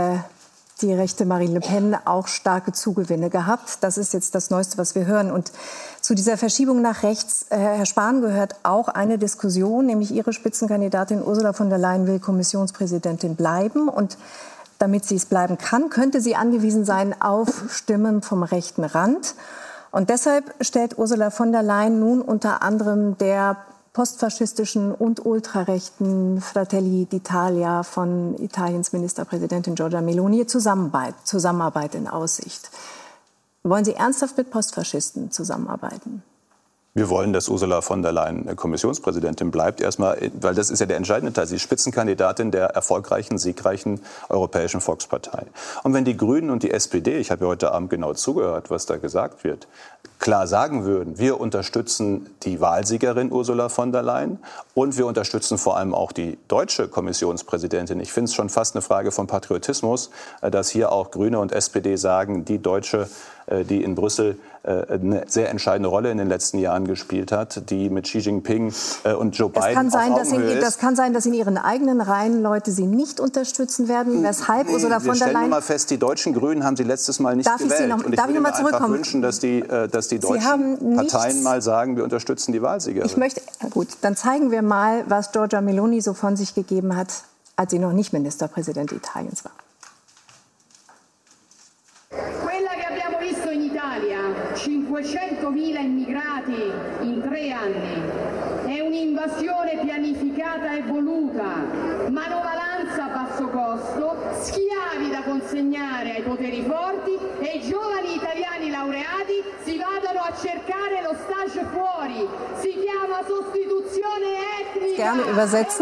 die rechte Marine Le Pen auch starke Zugewinne gehabt. Das ist jetzt das Neueste, was wir hören. Und zu dieser Verschiebung nach rechts, Herr Spahn, gehört auch eine Diskussion, nämlich Ihre Spitzenkandidatin Ursula von der Leyen will Kommissionspräsidentin bleiben. Und damit sie es bleiben kann, könnte sie angewiesen sein auf Stimmen vom rechten Rand. Und deshalb stellt Ursula von der Leyen nun unter anderem der postfaschistischen und ultrarechten Fratelli d'Italia von Italiens Ministerpräsidentin Giorgia Meloni Zusammenarbeit in Aussicht. Wollen Sie ernsthaft mit Postfaschisten zusammenarbeiten? Wir wollen, dass Ursula von der Leyen Kommissionspräsidentin bleibt. Erstmal, weil das ist ja der entscheidende Teil. Sie ist Spitzenkandidatin der erfolgreichen, siegreichen Europäischen Volkspartei. Und wenn die Grünen und die SPD, ich habe ja heute Abend genau zugehört, was da gesagt wird, klar sagen würden, wir unterstützen die Wahlsiegerin Ursula von der Leyen und wir unterstützen vor allem auch die deutsche Kommissionspräsidentin. Ich finde es schon fast eine Frage von Patriotismus, dass hier auch Grüne und SPD sagen, die Deutsche, die in Brüssel eine sehr entscheidende Rolle in den letzten Jahren gespielt hat, die mit Xi Jinping und Joe Biden auf Augenhöhe ist. Das kann sein, dass in Ihren eigenen Reihen Leute Sie nicht unterstützen werden. Weshalb Ursula von der Leyen... Wir stellen mal fest, die deutschen Grünen haben Sie letztes Mal nicht gewählt. Und ich würde mir einfach wünschen, dass die deutschen Parteien mal sagen, wir unterstützen die Wahlsiegerin. Gut, dann zeigen wir mal, was Giorgia Meloni so von sich gegeben hat, als sie noch nicht Ministerpräsident Italiens war. Quella che abbiamo visto in Italia, 500.000 immigrati in 3 anni, è un'invasione pianificata e voluta, manovalanza a basso costo, schiavi da consegnare ai poteri forti e i giovani italiani laureati si vadano a cercare lo stage fuori. Si chiama sostituzione etnica. Gerne übersetzen.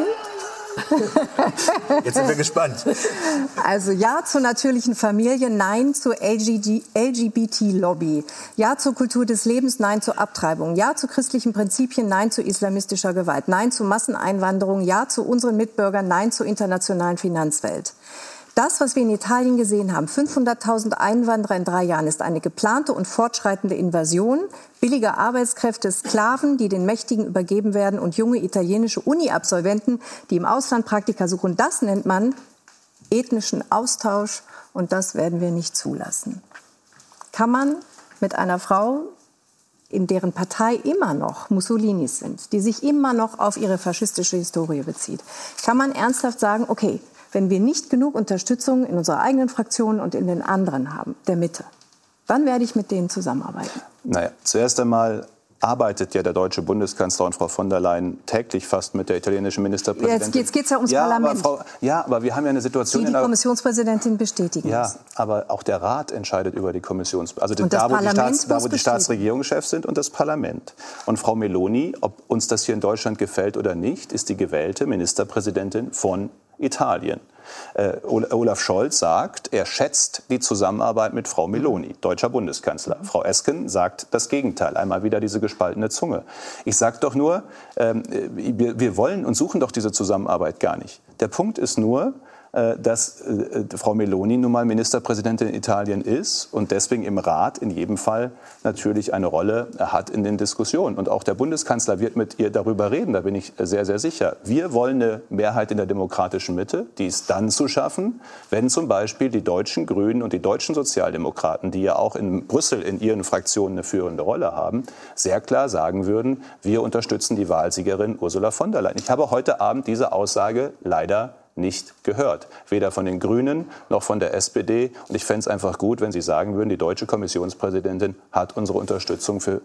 Jetzt sind wir gespannt. Also ja zur natürlichen Familie, nein zur LGBT-Lobby. Ja zur Kultur des Lebens, nein zur Abtreibung. Ja zu christlichen Prinzipien, nein zu islamistischer Gewalt. Nein zu Masseneinwanderung, ja zu unseren Mitbürgern, nein zur internationalen Finanzwelt. Das, was wir in Italien gesehen haben, 500.000 Einwanderer in 3 Jahren, ist eine geplante und fortschreitende Invasion, billige Arbeitskräfte, Sklaven, die den Mächtigen übergeben werden und junge italienische Uni-Absolventen, die im Ausland Praktika suchen. Das nennt man ethnischen Austausch und das werden wir nicht zulassen. Kann man mit einer Frau, in deren Partei immer noch Mussolinis sind, die sich immer noch auf ihre faschistische Historie bezieht, kann man ernsthaft sagen, okay, wenn wir nicht genug Unterstützung in unserer eigenen Fraktion und in den anderen haben, der Mitte, dann werde ich mit denen zusammenarbeiten. Naja, zuerst einmal arbeitet ja der deutsche Bundeskanzler und Frau von der Leyen täglich fast mit der italienischen Ministerpräsidentin. Jetzt geht es ja ums Parlament. Aber wir haben ja eine Situation... Die Kommissionspräsidentin bestätigen Ja, muss. aber auch der Rat entscheidet über die Und da, wo die Staatsregierungschefs sind, und das Parlament. Und Frau Meloni, ob uns das hier in Deutschland gefällt oder nicht, ist die gewählte Ministerpräsidentin von Italien. Olaf Scholz sagt, er schätzt die Zusammenarbeit mit Frau Meloni, deutscher Bundeskanzler. Frau Esken sagt das Gegenteil, einmal wieder diese gespaltene Zunge. Ich sage doch nur, wir wollen und suchen doch diese Zusammenarbeit gar nicht. Der Punkt ist nur, dass Frau Meloni nun mal Ministerpräsidentin in Italien ist und deswegen im Rat in jedem Fall natürlich eine Rolle hat in den Diskussionen. Und auch der Bundeskanzler wird mit ihr darüber reden, da bin ich sehr, sehr sicher. Wir wollen eine Mehrheit in der demokratischen Mitte, die ist dann zu schaffen, wenn zum Beispiel die deutschen Grünen und die deutschen Sozialdemokraten, die ja auch in Brüssel in ihren Fraktionen eine führende Rolle haben, sehr klar sagen würden, wir unterstützen die Wahlsiegerin Ursula von der Leyen. Ich habe heute Abend diese Aussage leider nicht gehört. Weder von den Grünen noch von der SPD. Und ich fände es einfach gut, wenn Sie sagen würden, die deutsche Kommissionspräsidentin hat unsere Unterstützung für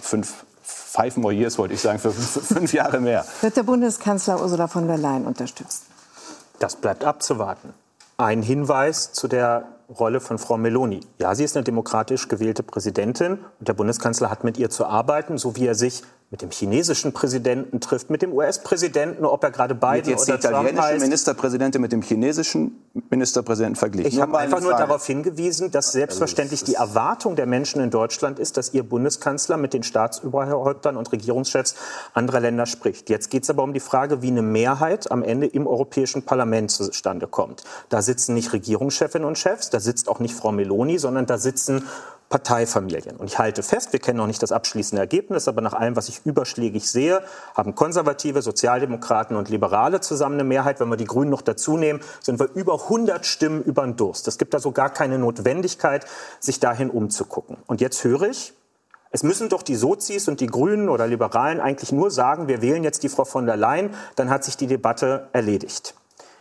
5 more years, wollte ich sagen, für 5 Jahre mehr. Wird der Bundeskanzler Ursula von der Leyen unterstützen? Das bleibt abzuwarten. Ein Hinweis zu der Rolle von Frau Meloni. Ja, sie ist eine demokratisch gewählte Präsidentin und der Bundeskanzler hat mit ihr zu arbeiten, so wie er sich mit dem chinesischen Präsidenten trifft, mit dem US-Präsidenten, ob er gerade Biden jetzt oder die italienische Trump heißt. Ministerpräsidentin mit dem chinesischen Ministerpräsidenten verglichen. Ich habe einfach nur darauf hingewiesen, dass selbstverständlich die Erwartung der Menschen in Deutschland ist, dass ihr Bundeskanzler mit den Staatsoberhäuptern und Regierungschefs anderer Länder spricht. Jetzt geht es aber um die Frage, wie eine Mehrheit am Ende im Europäischen Parlament zustande kommt. Da sitzen nicht Regierungschefinnen und Chefs, da sitzt auch nicht Frau Meloni, sondern da sitzen Parteifamilien. Und ich halte fest, wir kennen noch nicht das abschließende Ergebnis, aber nach allem, was ich überschlägig sehe, haben Konservative, Sozialdemokraten und Liberale zusammen eine Mehrheit. Wenn wir die Grünen noch dazu nehmen, sind wir über 100 Stimmen über den Durst. Es gibt also gar keine Notwendigkeit, sich dahin umzugucken. Und jetzt höre ich, es müssen doch die Sozis und die Grünen oder Liberalen eigentlich nur sagen, wir wählen jetzt die Frau von der Leyen, dann hat sich die Debatte erledigt.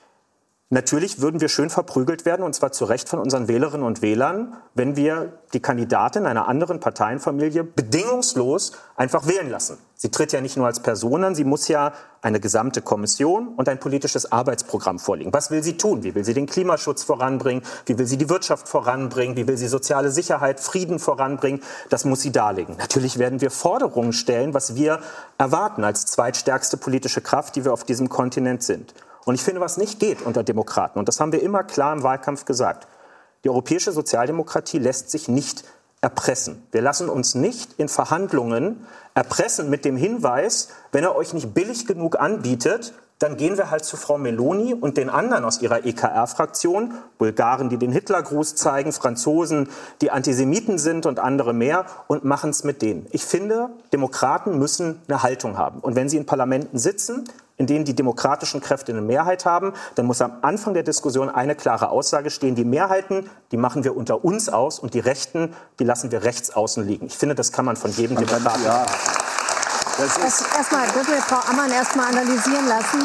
Natürlich würden wir schön verprügelt werden, und zwar zu Recht von unseren Wählerinnen und Wählern, wenn wir die Kandidatin einer anderen Parteienfamilie bedingungslos einfach wählen lassen. Sie tritt ja nicht nur als Person an, sie muss ja eine gesamte Kommission und ein politisches Arbeitsprogramm vorlegen. Was will sie tun? Wie will sie den Klimaschutz voranbringen? Wie will sie die Wirtschaft voranbringen? Wie will sie soziale Sicherheit, Frieden voranbringen? Das muss sie darlegen. Natürlich werden wir Forderungen stellen, was wir erwarten als zweitstärkste politische Kraft, die wir auf diesem Kontinent sind. Und ich finde, was nicht geht unter Demokraten, und das haben wir immer klar im Wahlkampf gesagt, die europäische Sozialdemokratie lässt sich nicht erpressen. Wir lassen uns nicht in Verhandlungen erpressen mit dem Hinweis, wenn er euch nicht billig genug anbietet, dann gehen wir halt zu Frau Meloni und den anderen aus ihrer EKR-Fraktion, Bulgaren, die den Hitlergruß zeigen, Franzosen, die Antisemiten sind und andere mehr, und machen es mit denen. Ich finde, Demokraten müssen eine Haltung haben. Und wenn sie in Parlamenten sitzen, in denen die demokratischen Kräfte eine Mehrheit haben, dann muss am Anfang der Diskussion eine klare Aussage stehen. Die Mehrheiten, die machen wir unter uns aus, und die Rechten, die lassen wir rechts außen liegen. Ich finde, das kann man von jedem Demokraten erwarten. Erstmal, dürfen wir Frau Ammann erstmal analysieren lassen.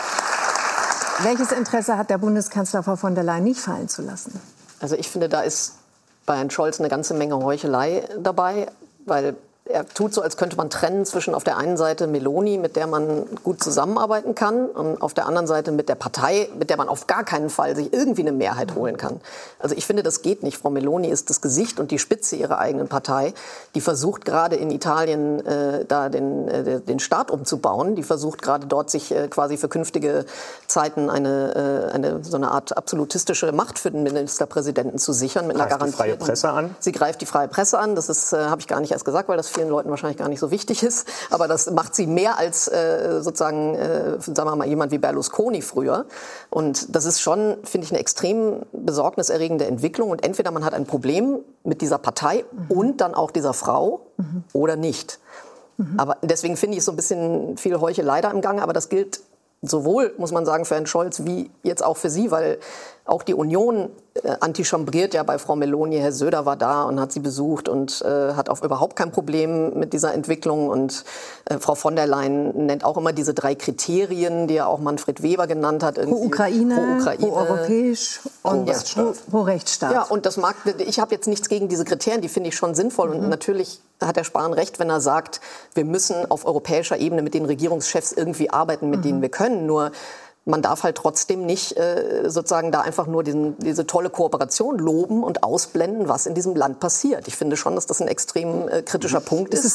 Welches Interesse hat der Bundeskanzler, Frau von der Leyen nicht fallen zu lassen? Also ich finde, da ist bei Herrn Scholz eine ganze Menge Heuchelei dabei, weil er tut so, als könnte man trennen zwischen auf der einen Seite Meloni, mit der man gut zusammenarbeiten kann, und auf der anderen Seite mit der Partei, mit der man auf gar keinen Fall sich irgendwie eine Mehrheit holen kann. Also ich finde, das geht nicht. Frau Meloni ist das Gesicht und die Spitze ihrer eigenen Partei. Die versucht gerade in Italien da den Staat umzubauen. Die versucht gerade dort sich quasi für künftige Zeiten so eine Art absolutistische Macht für den Ministerpräsidenten zu sichern. Mit einer garantierten freie Presse an? Sie greift die freie Presse an. Das ist, habe ich gar nicht erst gesagt, weil das vielen Leuten wahrscheinlich gar nicht so wichtig ist. Aber das macht sie mehr als sozusagen, sagen wir mal, jemand wie Berlusconi früher. Und das ist schon, finde ich, eine extrem besorgniserregende Entwicklung. Und entweder man hat ein Problem mit dieser Partei und dann auch dieser Frau oder nicht. Aber deswegen finde ich so ein bisschen viel Heuchelei da im Gange. Aber das gilt sowohl, muss man sagen, für Herrn Scholz wie jetzt auch für Sie, weil auch die Union antichambriert ja bei Frau Meloni. Herr Söder war da und hat sie besucht und hat auch überhaupt kein Problem mit dieser Entwicklung. Und Frau von der Leyen nennt auch immer diese 3 Kriterien, die ja auch Manfred Weber genannt hat. Pro Ukraine, pro-europäisch und pro Rechtsstaat. Ja, und ich habe jetzt nichts gegen diese Kriterien, die finde ich schon sinnvoll. Und natürlich hat Herr Spahn recht, wenn er sagt, wir müssen auf europäischer Ebene mit den Regierungschefs irgendwie arbeiten, mit denen wir können. Nur man darf halt trotzdem nicht sozusagen da einfach nur diese tolle Kooperation loben und ausblenden, was in diesem Land passiert. Ich finde schon, dass das ein extrem kritischer Punkt ist.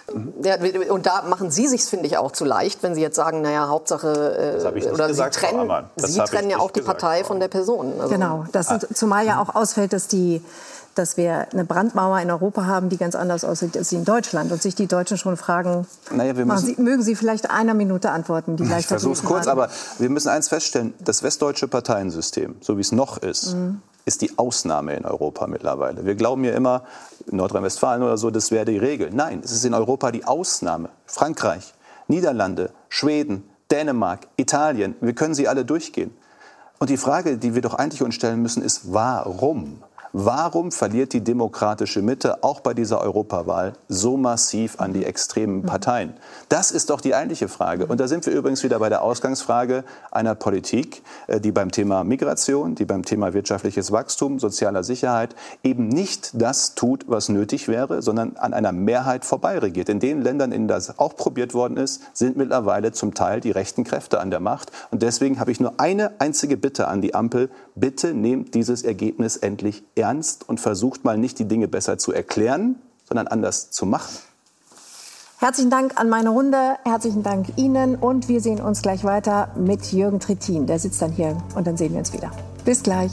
Und da machen Sie sich, finde ich, auch zu leicht, wenn Sie jetzt sagen, naja, Hauptsache, oder Sie trennen ja auch die Partei von der Person. Also, genau, zumal ja auch ausfällt, dass wir eine Brandmauer in Europa haben, die ganz anders aussieht als in Deutschland. Und sich die Deutschen schon fragen, mögen Sie vielleicht einer Minute antworten? Ich versuche es kurz, aber wir müssen eins feststellen, das westdeutsche Parteiensystem, so wie es noch ist, ist die Ausnahme in Europa mittlerweile. Wir glauben ja immer, Nordrhein-Westfalen oder so, das wäre die Regel. Nein, es ist in Europa die Ausnahme. Frankreich, Niederlande, Schweden, Dänemark, Italien, wir können sie alle durchgehen. Und die Frage, die wir doch eigentlich uns stellen müssen, ist, warum? Warum verliert die demokratische Mitte auch bei dieser Europawahl so massiv an die extremen Parteien? Das ist doch die eigentliche Frage. Und da sind wir übrigens wieder bei der Ausgangsfrage einer Politik, die beim Thema Migration, die beim Thema wirtschaftliches Wachstum, sozialer Sicherheit eben nicht das tut, was nötig wäre, sondern an einer Mehrheit vorbei regiert. In den Ländern, in denen das auch probiert worden ist, sind mittlerweile zum Teil die rechten Kräfte an der Macht. Und deswegen habe ich nur eine einzige Bitte an die Ampel. Bitte nehmt dieses Ergebnis endlich ernst und versucht mal nicht, die Dinge besser zu erklären, sondern anders zu machen. Herzlichen Dank an meine Runde, herzlichen Dank Ihnen und wir sehen uns gleich weiter mit Jürgen Trittin. Der sitzt dann hier und dann sehen wir uns wieder. Bis gleich.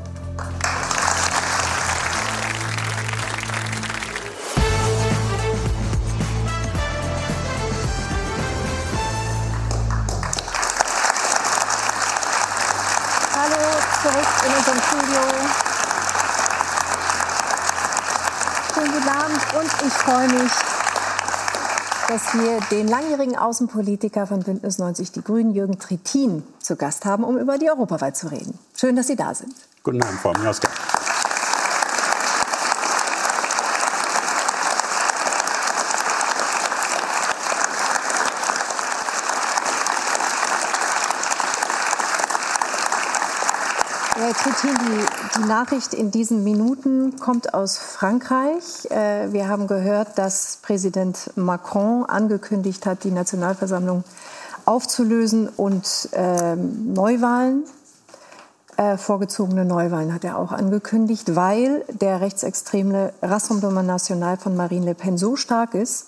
Hallo, zurück in unserem Studio. Schönen guten Abend und ich freue mich, dass wir den langjährigen Außenpolitiker von Bündnis 90 Die Grünen, Jürgen Trittin, zu Gast haben, um über die Europawahl zu reden. Schön, dass Sie da sind. Guten Abend, Frau Mioska. Herr Trittin, die Nachricht in diesen Minuten kommt aus Frankreich. Wir haben gehört, dass Präsident Macron angekündigt hat, die Nationalversammlung aufzulösen und Neuwahlen, vorgezogene Neuwahlen hat er auch angekündigt, weil der rechtsextreme Rassemblement National von Marine Le Pen so stark ist,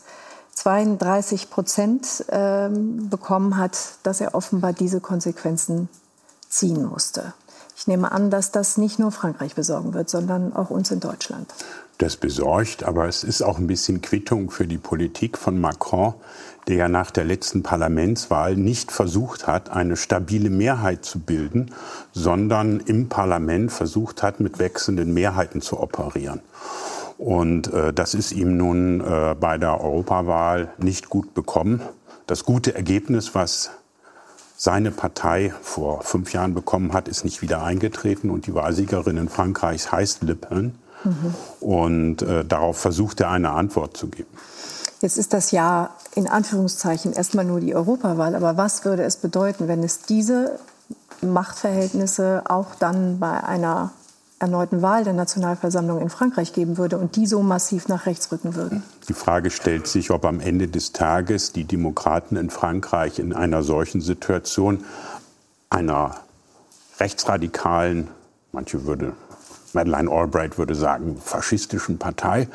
32% bekommen hat, dass er offenbar diese Konsequenzen ziehen musste. Ich nehme an, dass das nicht nur Frankreich besorgen wird, sondern auch uns in Deutschland. Das besorgt, aber es ist auch ein bisschen Quittung für die Politik von Macron, der ja nach der letzten Parlamentswahl nicht versucht hat, eine stabile Mehrheit zu bilden, sondern im Parlament versucht hat, mit wechselnden Mehrheiten zu operieren. Und das ist ihm nun bei der Europawahl nicht gut bekommen. Das gute Ergebnis, was seine Partei vor 5 Jahren bekommen hat, ist nicht wieder eingetreten. Und die Wahlsiegerin in Frankreich heißt Le Pen. Und darauf versucht er eine Antwort zu geben. Jetzt ist das ja in Anführungszeichen erstmal nur die Europawahl. Aber was würde es bedeuten, wenn es diese Machtverhältnisse auch dann bei einer erneuten Wahl der Nationalversammlung in Frankreich geben würde und die so massiv nach rechts rücken würden? Die Frage stellt sich, ob am Ende des Tages die Demokraten in Frankreich in einer solchen Situation einer rechtsradikalen, Madeleine Albright würde sagen, faschistischen Partei,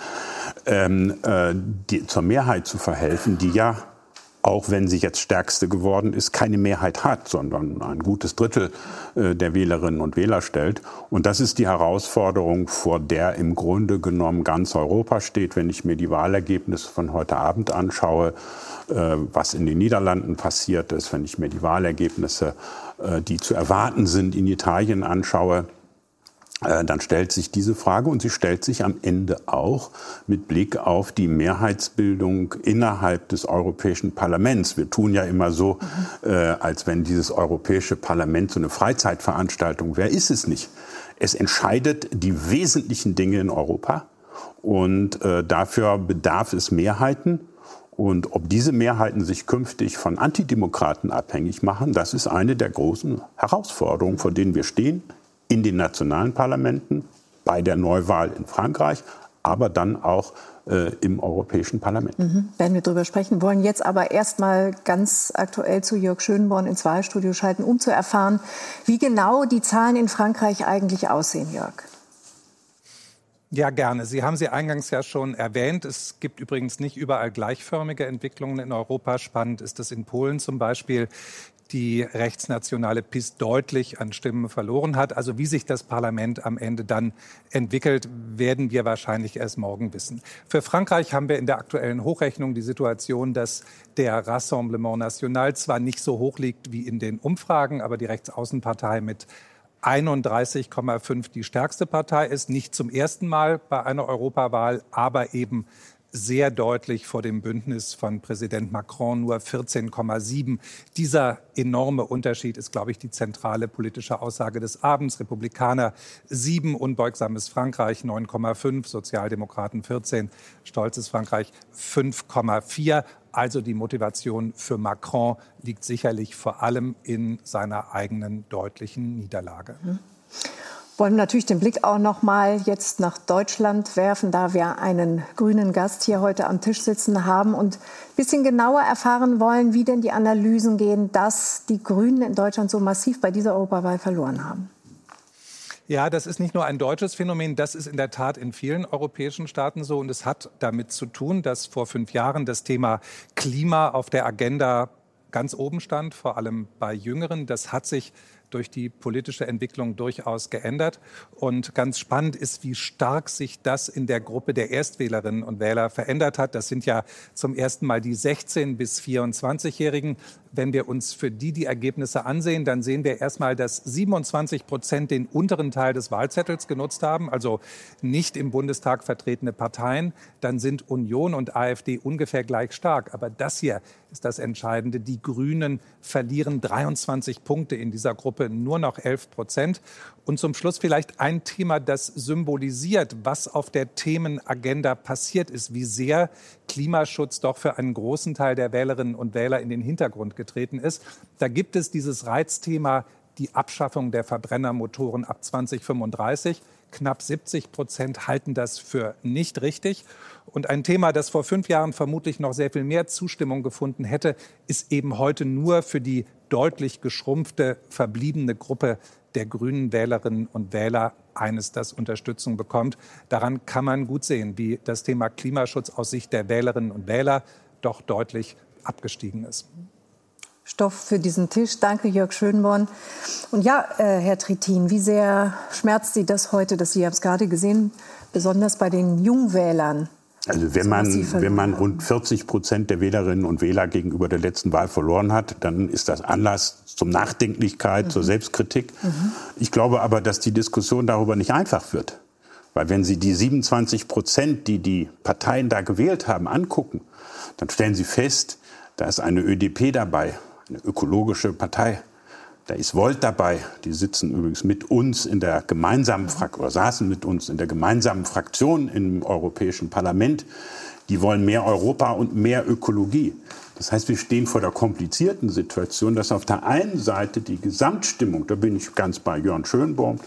zur Mehrheit zu verhelfen, die ja, auch wenn sie jetzt stärkste geworden ist, keine Mehrheit hat, sondern ein gutes Drittel der Wählerinnen und Wähler stellt. Und das ist die Herausforderung, vor der im Grunde genommen ganz Europa steht. Wenn ich mir die Wahlergebnisse von heute Abend anschaue, was in den Niederlanden passiert ist, wenn ich mir die Wahlergebnisse, die zu erwarten sind, in Italien anschaue, dann stellt sich diese Frage und sie stellt sich am Ende auch mit Blick auf die Mehrheitsbildung innerhalb des Europäischen Parlaments. Wir tun ja immer so, als wenn dieses Europäische Parlament so eine Freizeitveranstaltung wäre. Ist es nicht. Es entscheidet die wesentlichen Dinge in Europa und dafür bedarf es Mehrheiten. Und ob diese Mehrheiten sich künftig von Antidemokraten abhängig machen, das ist eine der großen Herausforderungen, vor denen wir stehen. In den nationalen Parlamenten, bei der Neuwahl in Frankreich, aber dann auch im Europäischen Parlament. Werden wir darüber sprechen, wollen jetzt aber erst mal ganz aktuell zu Jörg Schönborn ins Wahlstudio schalten, um zu erfahren, wie genau die Zahlen in Frankreich eigentlich aussehen, Jörg. Ja, gerne. Sie haben sie eingangs ja schon erwähnt. Es gibt übrigens nicht überall gleichförmige Entwicklungen in Europa. Spannend ist es in Polen zum Beispiel. Die rechtsnationale PiS deutlich an Stimmen verloren hat. Also wie sich das Parlament am Ende dann entwickelt, werden wir wahrscheinlich erst morgen wissen. Für Frankreich haben wir in der aktuellen Hochrechnung die Situation, dass der Rassemblement National zwar nicht so hoch liegt wie in den Umfragen, aber die Rechtsaußenpartei mit 31,5 die stärkste Partei ist. Nicht zum ersten Mal bei einer Europawahl, aber eben sehr deutlich vor dem Bündnis von Präsident Macron, nur 14,7. Dieser enorme Unterschied ist, glaube ich, die zentrale politische Aussage des Abends. Republikaner 7, unbeugsames Frankreich 9,5, Sozialdemokraten 14, stolzes Frankreich 5,4. Also die Motivation für Macron liegt sicherlich vor allem in seiner eigenen deutlichen Niederlage. Wollen natürlich den Blick auch noch mal jetzt nach Deutschland werfen, da wir einen grünen Gast hier heute am Tisch sitzen haben und ein bisschen genauer erfahren wollen, wie denn die Analysen gehen, dass die Grünen in Deutschland so massiv bei dieser Europawahl verloren haben. Ja, das ist nicht nur ein deutsches Phänomen, das ist in der Tat in vielen europäischen Staaten so. Und es hat damit zu tun, dass vor 5 Jahren das Thema Klima auf der Agenda ganz oben stand, vor allem bei Jüngeren. Das hat sich durch die politische Entwicklung durchaus geändert. Und ganz spannend ist, wie stark sich das in der Gruppe der Erstwählerinnen und Wähler verändert hat. Das sind ja zum ersten Mal die 16- bis 24-Jährigen. Wenn wir uns für die Ergebnisse ansehen, dann sehen wir erstmal, dass 27% den unteren Teil des Wahlzettels genutzt haben, also nicht im Bundestag vertretene Parteien. Dann sind Union und AfD ungefähr gleich stark. Aber das hier ist das Entscheidende. Die Grünen verlieren 23 Punkte in dieser Gruppe, nur noch 11%. Und zum Schluss vielleicht ein Thema, das symbolisiert, was auf der Themenagenda passiert ist, wie sehr Klimaschutz doch für einen großen Teil der Wählerinnen und Wähler in den Hintergrund getreten ist. Da gibt es dieses Reizthema, die Abschaffung der Verbrennermotoren ab 2035. Knapp 70% halten das für nicht richtig. Und ein Thema, das vor 5 Jahren vermutlich noch sehr viel mehr Zustimmung gefunden hätte, ist eben heute nur für die deutlich geschrumpfte, verbliebene Gruppe der grünen Wählerinnen und Wähler eines, das Unterstützung bekommt. Daran kann man gut sehen, wie das Thema Klimaschutz aus Sicht der Wählerinnen und Wähler doch deutlich abgestiegen ist. Stoff für diesen Tisch. Danke, Jörg Schönborn. Und ja, Herr Trittin, wie sehr schmerzt Sie das heute, dass Sie haben es gerade gesehen, besonders bei den Jungwählern? Also wenn man rund 40% der Wählerinnen und Wähler gegenüber der letzten Wahl verloren hat, dann ist das Anlass zum Nachdenklichkeit, zur Selbstkritik. Ich glaube aber, dass die Diskussion darüber nicht einfach wird. Weil wenn Sie die 27%, die die Parteien da gewählt haben, angucken, dann stellen Sie fest, da ist eine ÖDP dabei, eine ökologische Partei. Da ist Volt dabei. Die sitzen übrigens mit uns in der gemeinsamen saßen mit uns in der gemeinsamen Fraktion im Europäischen Parlament. Die wollen mehr Europa und mehr Ökologie. Das heißt, wir stehen vor der komplizierten Situation, dass auf der einen Seite die Gesamtstimmung, da bin ich ganz bei Jörn Schönborn,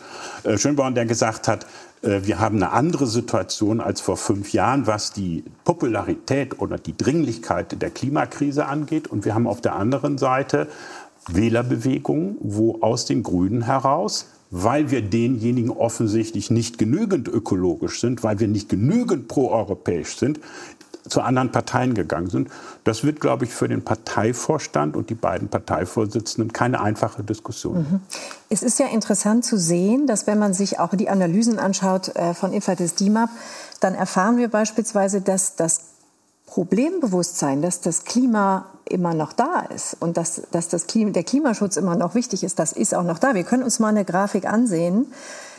der gesagt hat, wir haben eine andere Situation als vor 5 Jahren, was die Popularität oder die Dringlichkeit der Klimakrise angeht. Und wir haben auf der anderen Seite Wählerbewegungen, wo aus den Grünen heraus, weil wir denjenigen offensichtlich nicht genügend ökologisch sind, weil wir nicht genügend proeuropäisch sind, zu anderen Parteien gegangen sind. Das wird, glaube ich, für den Parteivorstand und die beiden Parteivorsitzenden keine einfache Diskussion. Es ist ja interessant zu sehen, dass wenn man sich auch die Analysen anschaut von Infrates DIMAP, dann erfahren wir beispielsweise, dass das Problembewusstsein, dass das Klima immer noch da ist und dass der Klimaschutz immer noch wichtig ist, das ist auch noch da. Wir können uns mal eine Grafik ansehen.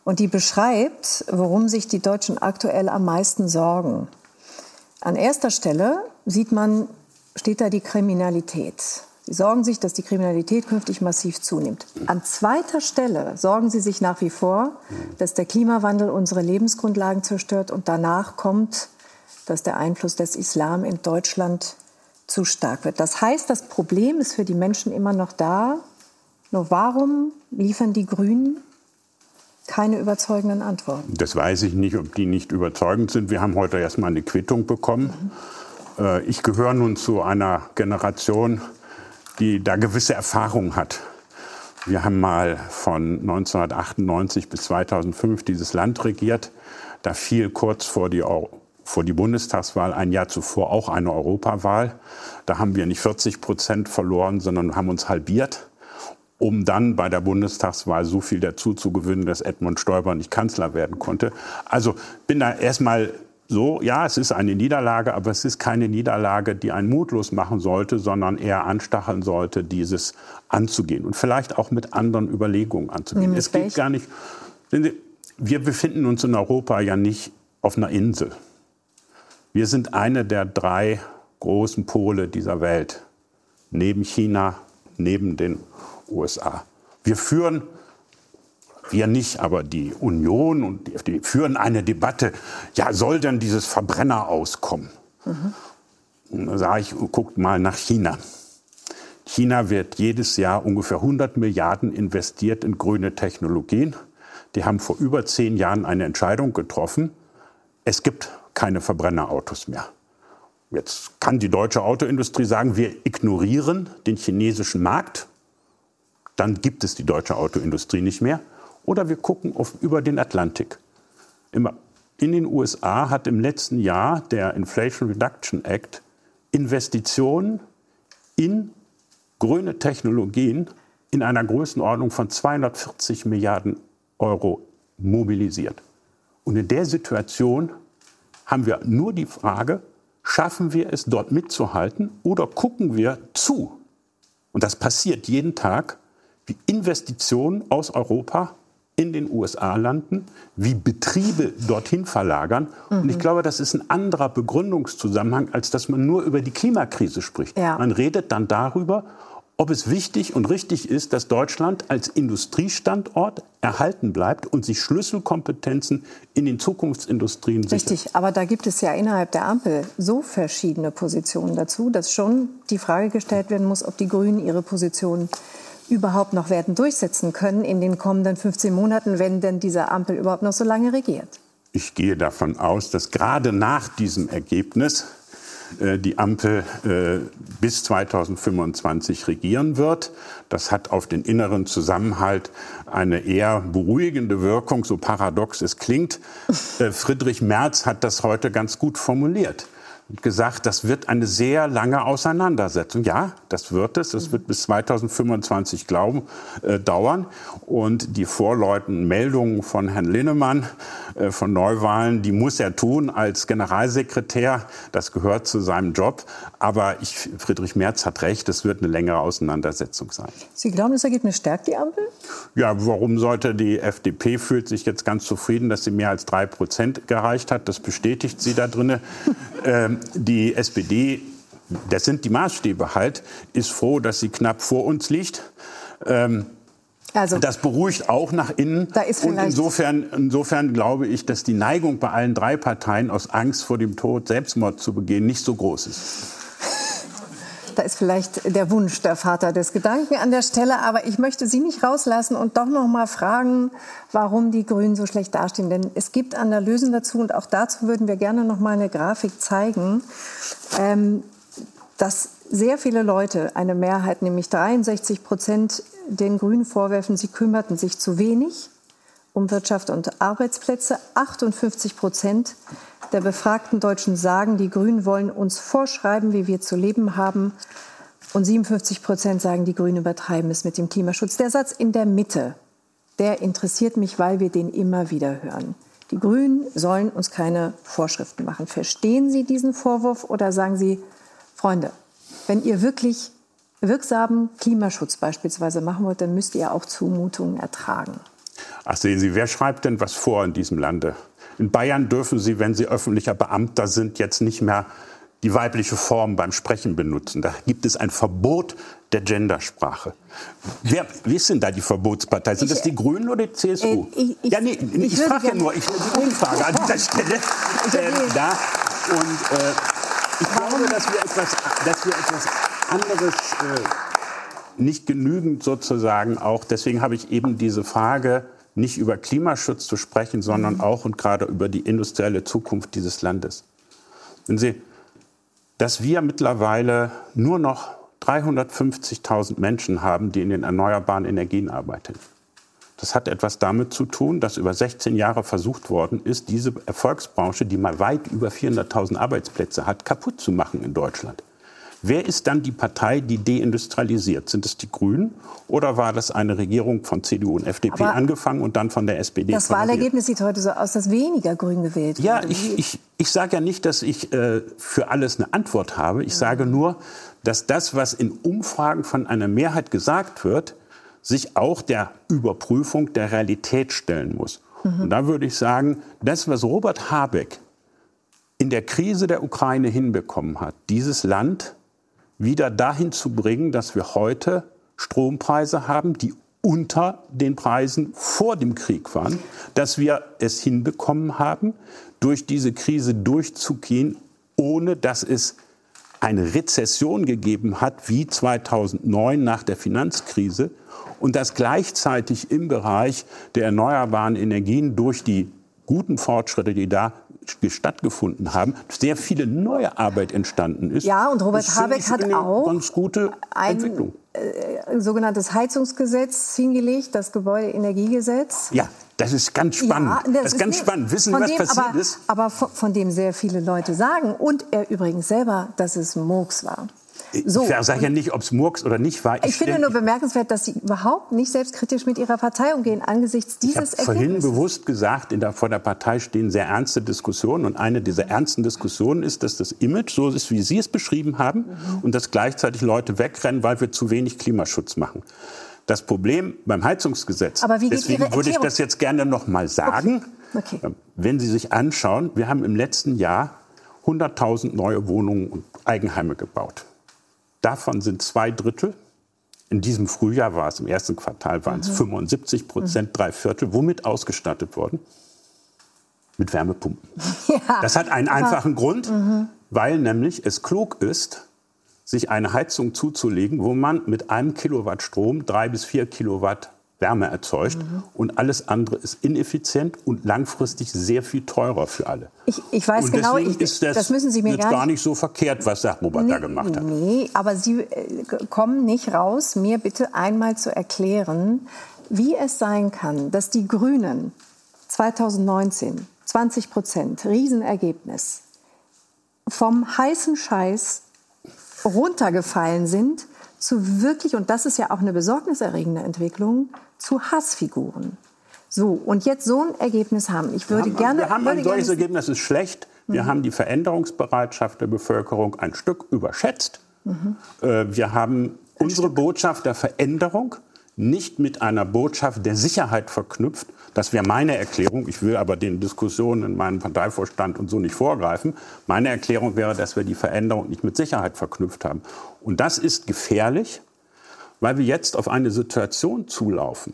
Und die beschreibt, worum sich die Deutschen aktuell am meisten sorgen. An erster Stelle steht da die Kriminalität. Sie sorgen sich, dass die Kriminalität künftig massiv zunimmt. An zweiter Stelle sorgen sie sich nach wie vor, dass der Klimawandel unsere Lebensgrundlagen zerstört. Und danach kommt, dass der Einfluss des Islam in Deutschland zu stark wird. Das heißt, das Problem ist für die Menschen immer noch da. Nur warum liefern die Grünen keine überzeugenden Antworten? Das weiß ich nicht, ob die nicht überzeugend sind. Wir haben heute erst mal eine Quittung bekommen. Ich gehöre nun zu einer Generation, die da gewisse Erfahrung hat. Wir haben mal von 1998 bis 2005 dieses Land regiert. Da fiel kurz vor die Bundestagswahl ein Jahr zuvor auch eine Europawahl. Da haben wir nicht 40% verloren, sondern haben uns halbiert, um dann bei der Bundestagswahl so viel dazu zu gewinnen, dass Edmund Stoiber nicht Kanzler werden konnte. Also bin da erstmal so, ja, es ist eine Niederlage, aber es ist keine Niederlage, die einen mutlos machen sollte, sondern eher anstacheln sollte, dieses anzugehen und vielleicht auch mit anderen Überlegungen anzugehen. Es geht gar nicht. Wir befinden uns in Europa ja nicht auf einer Insel. Wir sind eine der 3 großen Pole dieser Welt, neben China, neben den USA. Wir nicht, aber die Union und die FDP führen eine Debatte, ja, soll denn dieses Verbrenner auskommen? Und da sage ich, guckt mal nach China. China wird jedes Jahr ungefähr 100 Milliarden investiert in grüne Technologien. Die haben vor über 10 Jahren eine Entscheidung getroffen. Es gibt keine Verbrennerautos mehr. Jetzt kann die deutsche Autoindustrie sagen, wir ignorieren den chinesischen Markt. Dann gibt es die deutsche Autoindustrie nicht mehr. Oder wir gucken über den Atlantik. In den USA hat im letzten Jahr der Inflation Reduction Act Investitionen in grüne Technologien in einer Größenordnung von 240 Milliarden Euro mobilisiert. Und in der Situation haben wir nur die Frage, schaffen wir es, dort mitzuhalten oder gucken wir zu? Und das passiert jeden Tag, wie Investitionen aus Europa in den USA landen, wie Betriebe dorthin verlagern. Und ich glaube, das ist ein anderer Begründungszusammenhang, als dass man nur über die Klimakrise spricht. Ja. Man redet dann darüber, ob es wichtig und richtig ist, dass Deutschland als Industriestandort erhalten bleibt und sich Schlüsselkompetenzen in den Zukunftsindustrien sichert. Richtig, aber da gibt es ja innerhalb der Ampel so verschiedene Positionen dazu, dass schon die Frage gestellt werden muss, ob die Grünen ihre Position überhaupt noch werden durchsetzen können in den kommenden 15 Monaten, wenn denn diese Ampel überhaupt noch so lange regiert. Ich gehe davon aus, dass gerade nach diesem Ergebnis die Ampel bis 2025 regieren wird. Das hat auf den inneren Zusammenhalt eine eher beruhigende Wirkung, so paradox es klingt. Friedrich Merz hat das heute ganz gut formuliert. Gesagt, das wird eine sehr lange Auseinandersetzung. Ja, das wird es. Das wird bis 2025 dauern. Und die vorläufigen Meldungen von Herrn Linnemann von Neuwahlen, die muss er tun als Generalsekretär. Das gehört zu seinem Job. Aber Friedrich Merz hat recht, es wird eine längere Auseinandersetzung sein. Sie glauben, das Ergebnis stärkt die Ampel? Ja, warum sollte die FDP fühlt sich jetzt ganz zufrieden, dass sie mehr als 3% erreicht hat? Das bestätigt sie da drin. Die SPD, das sind die Maßstäbe halt, ist froh, dass sie knapp vor uns liegt. Das beruhigt auch nach innen. Und insofern glaube ich, dass die Neigung bei allen 3 Parteien aus Angst vor dem Tod, Selbstmord zu begehen, nicht so groß ist. Da ist vielleicht der Wunsch der Vater des Gedanken an der Stelle. Aber ich möchte Sie nicht rauslassen und doch noch mal fragen, warum die Grünen so schlecht dastehen. Denn es gibt Analysen dazu und auch dazu würden wir gerne noch mal eine Grafik zeigen, dass sehr viele Leute, eine Mehrheit, nämlich 63%, den Grünen vorwerfen, sie kümmerten sich zu wenig um Wirtschaft und Arbeitsplätze. 58% der befragten Deutschen sagen, die Grünen wollen uns vorschreiben, wie wir zu leben haben. Und 57% sagen, die Grünen übertreiben es mit dem Klimaschutz. Der Satz in der Mitte, der interessiert mich, weil wir den immer wieder hören. Die Grünen sollen uns keine Vorschriften machen. Verstehen Sie diesen Vorwurf oder sagen Sie, Freunde, wenn ihr wirklich wirksamen Klimaschutz beispielsweise machen wollt, dann müsst ihr auch Zumutungen ertragen? Ach, sehen Sie, wer schreibt denn was vor in diesem Lande? In Bayern dürfen Sie, wenn Sie öffentlicher Beamter sind, jetzt nicht mehr die weibliche Form beim Sprechen benutzen. Da gibt es ein Verbot der Gendersprache. Wer ist denn da die Verbotspartei? Sind das die Grünen oder die CSU? Ich frage ja nur, ich stelle die Umfrage an dieser Stelle da. Und ich glaube, dass wir etwas anderes nicht genügend sozusagen auch, deswegen habe ich eben diese Frage, nicht über Klimaschutz zu sprechen, sondern auch und gerade über die industrielle Zukunft dieses Landes. Wenn Sie, dass wir mittlerweile nur noch 350.000 Menschen haben, die in den erneuerbaren Energien arbeiten. Das hat etwas damit zu tun, dass über 16 Jahre versucht worden ist, diese Erfolgsbranche, die mal weit über 400.000 Arbeitsplätze hat, kaputt zu machen in Deutschland. Wer ist dann die Partei, die deindustrialisiert? Sind es die Grünen oder war das eine Regierung von CDU und FDP angefangen und dann von der SPD? Das Wahlergebnis sieht heute so aus, dass weniger Grün gewählt wurde. Ja, ich sage ja nicht, dass ich für alles eine Antwort habe. Ich sage nur, dass das, was in Umfragen von einer Mehrheit gesagt wird, sich auch der Überprüfung der Realität stellen muss. Und da würde ich sagen, das, was Robert Habeck in der Krise der Ukraine hinbekommen hat, dieses Land wieder dahin zu bringen, dass wir heute Strompreise haben, die unter den Preisen vor dem Krieg waren, dass wir es hinbekommen haben, durch diese Krise durchzugehen, ohne dass es eine Rezession gegeben hat, wie 2009 nach der Finanzkrise, und dass gleichzeitig im Bereich der erneuerbaren Energien durch die guten Fortschritte, die da stattgefunden haben, sehr viele neue Arbeit entstanden ist. Ja, und Robert Habeck hat auch ganz gute Entwicklung. Ein sogenanntes Heizungsgesetz hingelegt, das Gebäudeenergiegesetz. Ja, das ist ganz spannend. Ja, das ist ganz spannend. Wissen Sie, was passiert ist? Aber von dem sehr viele Leute sagen, und er übrigens selber, dass es Murks war. So, ich sage ja nicht, ob es Murks oder nicht war. Ich finde nur bemerkenswert, dass Sie überhaupt nicht selbstkritisch mit Ihrer Partei umgehen angesichts dieses Ergebnisses. Ich habe vorhin bewusst gesagt, vor der Partei stehen sehr ernste Diskussionen. Und eine dieser ernsten Diskussionen ist, dass das Image so ist, wie Sie es beschrieben haben, und dass gleichzeitig Leute wegrennen, weil wir zu wenig Klimaschutz machen. Das Problem beim Heizungsgesetz, deswegen würde ich das jetzt gerne noch mal sagen, Okay. Wenn Sie sich anschauen, wir haben im letzten Jahr 100.000 neue Wohnungen und Eigenheime gebaut. Davon sind 2/3, in diesem Frühjahr war es, im ersten Quartal waren es 75%, 3/4, womit ausgestattet worden? Mit Wärmepumpen. Ja, das hat einen einfachen Grund, weil nämlich es klug ist, sich eine Heizung zuzulegen, wo man mit 1 Kilowatt Strom 3 bis 4 Kilowatt Wärme erzeugt. Und alles andere ist ineffizient und langfristig sehr viel teurer für alle. Ich weiß und genau, das müssen Sie mir gar nicht so verkehrt, was der Robert da gemacht hat. Nee, aber Sie kommen nicht raus, mir bitte einmal zu erklären, wie es sein kann, dass die Grünen 2019 20%, Riesenergebnis, vom heißen Scheiß runtergefallen sind zu wirklich, und das ist ja auch eine besorgniserregende Entwicklung, zu Hassfiguren. So, und jetzt so ein Ergebnis haben. Ich würde gerne... Wir haben ein solches Ergebnis, das ist schlecht. Wir haben die Veränderungsbereitschaft der Bevölkerung ein Stück überschätzt. Wir haben unsere Botschaft der Veränderung nicht mit einer Botschaft der Sicherheit verknüpft. Das wäre meine Erklärung. Ich will aber den Diskussionen in meinem Parteivorstand und so nicht vorgreifen. Meine Erklärung wäre, dass wir die Veränderung nicht mit Sicherheit verknüpft haben. Und das ist gefährlich, weil wir jetzt auf eine Situation zulaufen.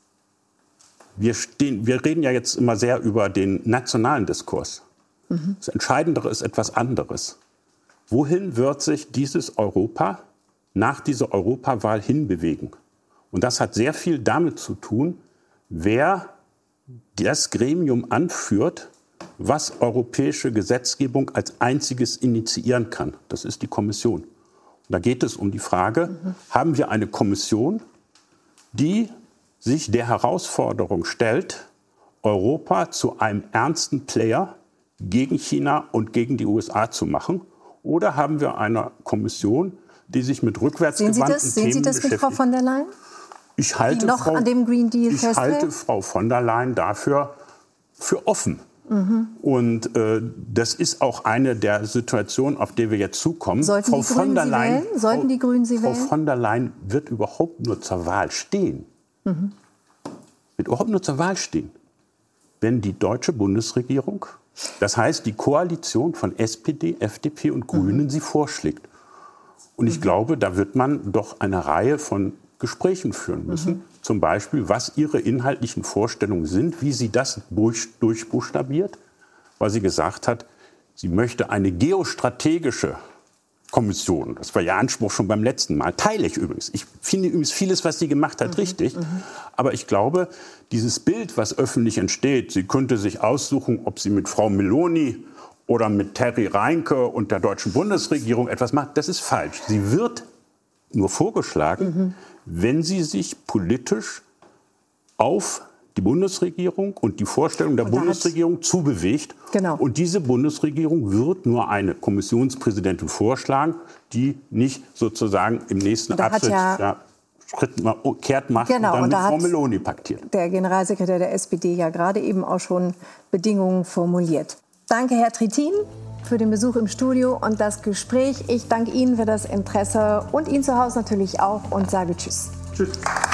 Wir reden ja jetzt immer sehr über den nationalen Diskurs. Das Entscheidendere ist etwas anderes. Wohin wird sich dieses Europa nach dieser Europawahl hinbewegen? Und das hat sehr viel damit zu tun, wer das Gremium anführt, was europäische Gesetzgebung als einziges initiieren kann. Das ist die Kommission. Und da geht es um die Frage, haben wir eine Kommission, die sich der Herausforderung stellt, Europa zu einem ernsten Player gegen China und gegen die USA zu machen? Oder haben wir eine Kommission, die sich mit rückwärtsgewandten Themen beschäftigt? Sehen Sie das mit Frau von der Leyen? Ich halte Frau von der Leyen dafür für offen. Und das ist auch eine der Situationen, auf die wir jetzt zukommen. Sollten die Grünen sie wählen? Frau von der Leyen wird überhaupt nur zur Wahl stehen, wird überhaupt nur zur Wahl stehen, wenn die deutsche Bundesregierung, das heißt die Koalition von SPD, FDP und Grünen, sie vorschlägt. Und ich glaube, da wird man doch eine Reihe von Gesprächen führen müssen. Zum Beispiel, was ihre inhaltlichen Vorstellungen sind, wie sie das durchbuchstabiert, weil sie gesagt hat, sie möchte eine geostrategische Kommission. Das war ihr Anspruch schon beim letzten Mal. Teile ich übrigens. Ich finde übrigens vieles, was sie gemacht hat, richtig. Aber ich glaube, dieses Bild, was öffentlich entsteht, sie könnte sich aussuchen, ob sie mit Frau Meloni oder mit Terry Reinke und der deutschen Bundesregierung etwas macht, das ist falsch. Sie wird nur vorgeschlagen, wenn sie sich politisch auf die Bundesregierung und die Vorstellung der Bundesregierung zubewegt. Genau. Und diese Bundesregierung wird nur eine Kommissionspräsidentin vorschlagen, die nicht sozusagen im nächsten Schritt mal kehrt macht und dann mit Frau Meloni paktiert. Der Generalsekretär der SPD ja gerade eben auch schon Bedingungen formuliert. Danke, Herr Trittin, für den Besuch im Studio und das Gespräch. Ich danke Ihnen für das Interesse und Ihnen zu Hause natürlich auch und sage Tschüss. Tschüss.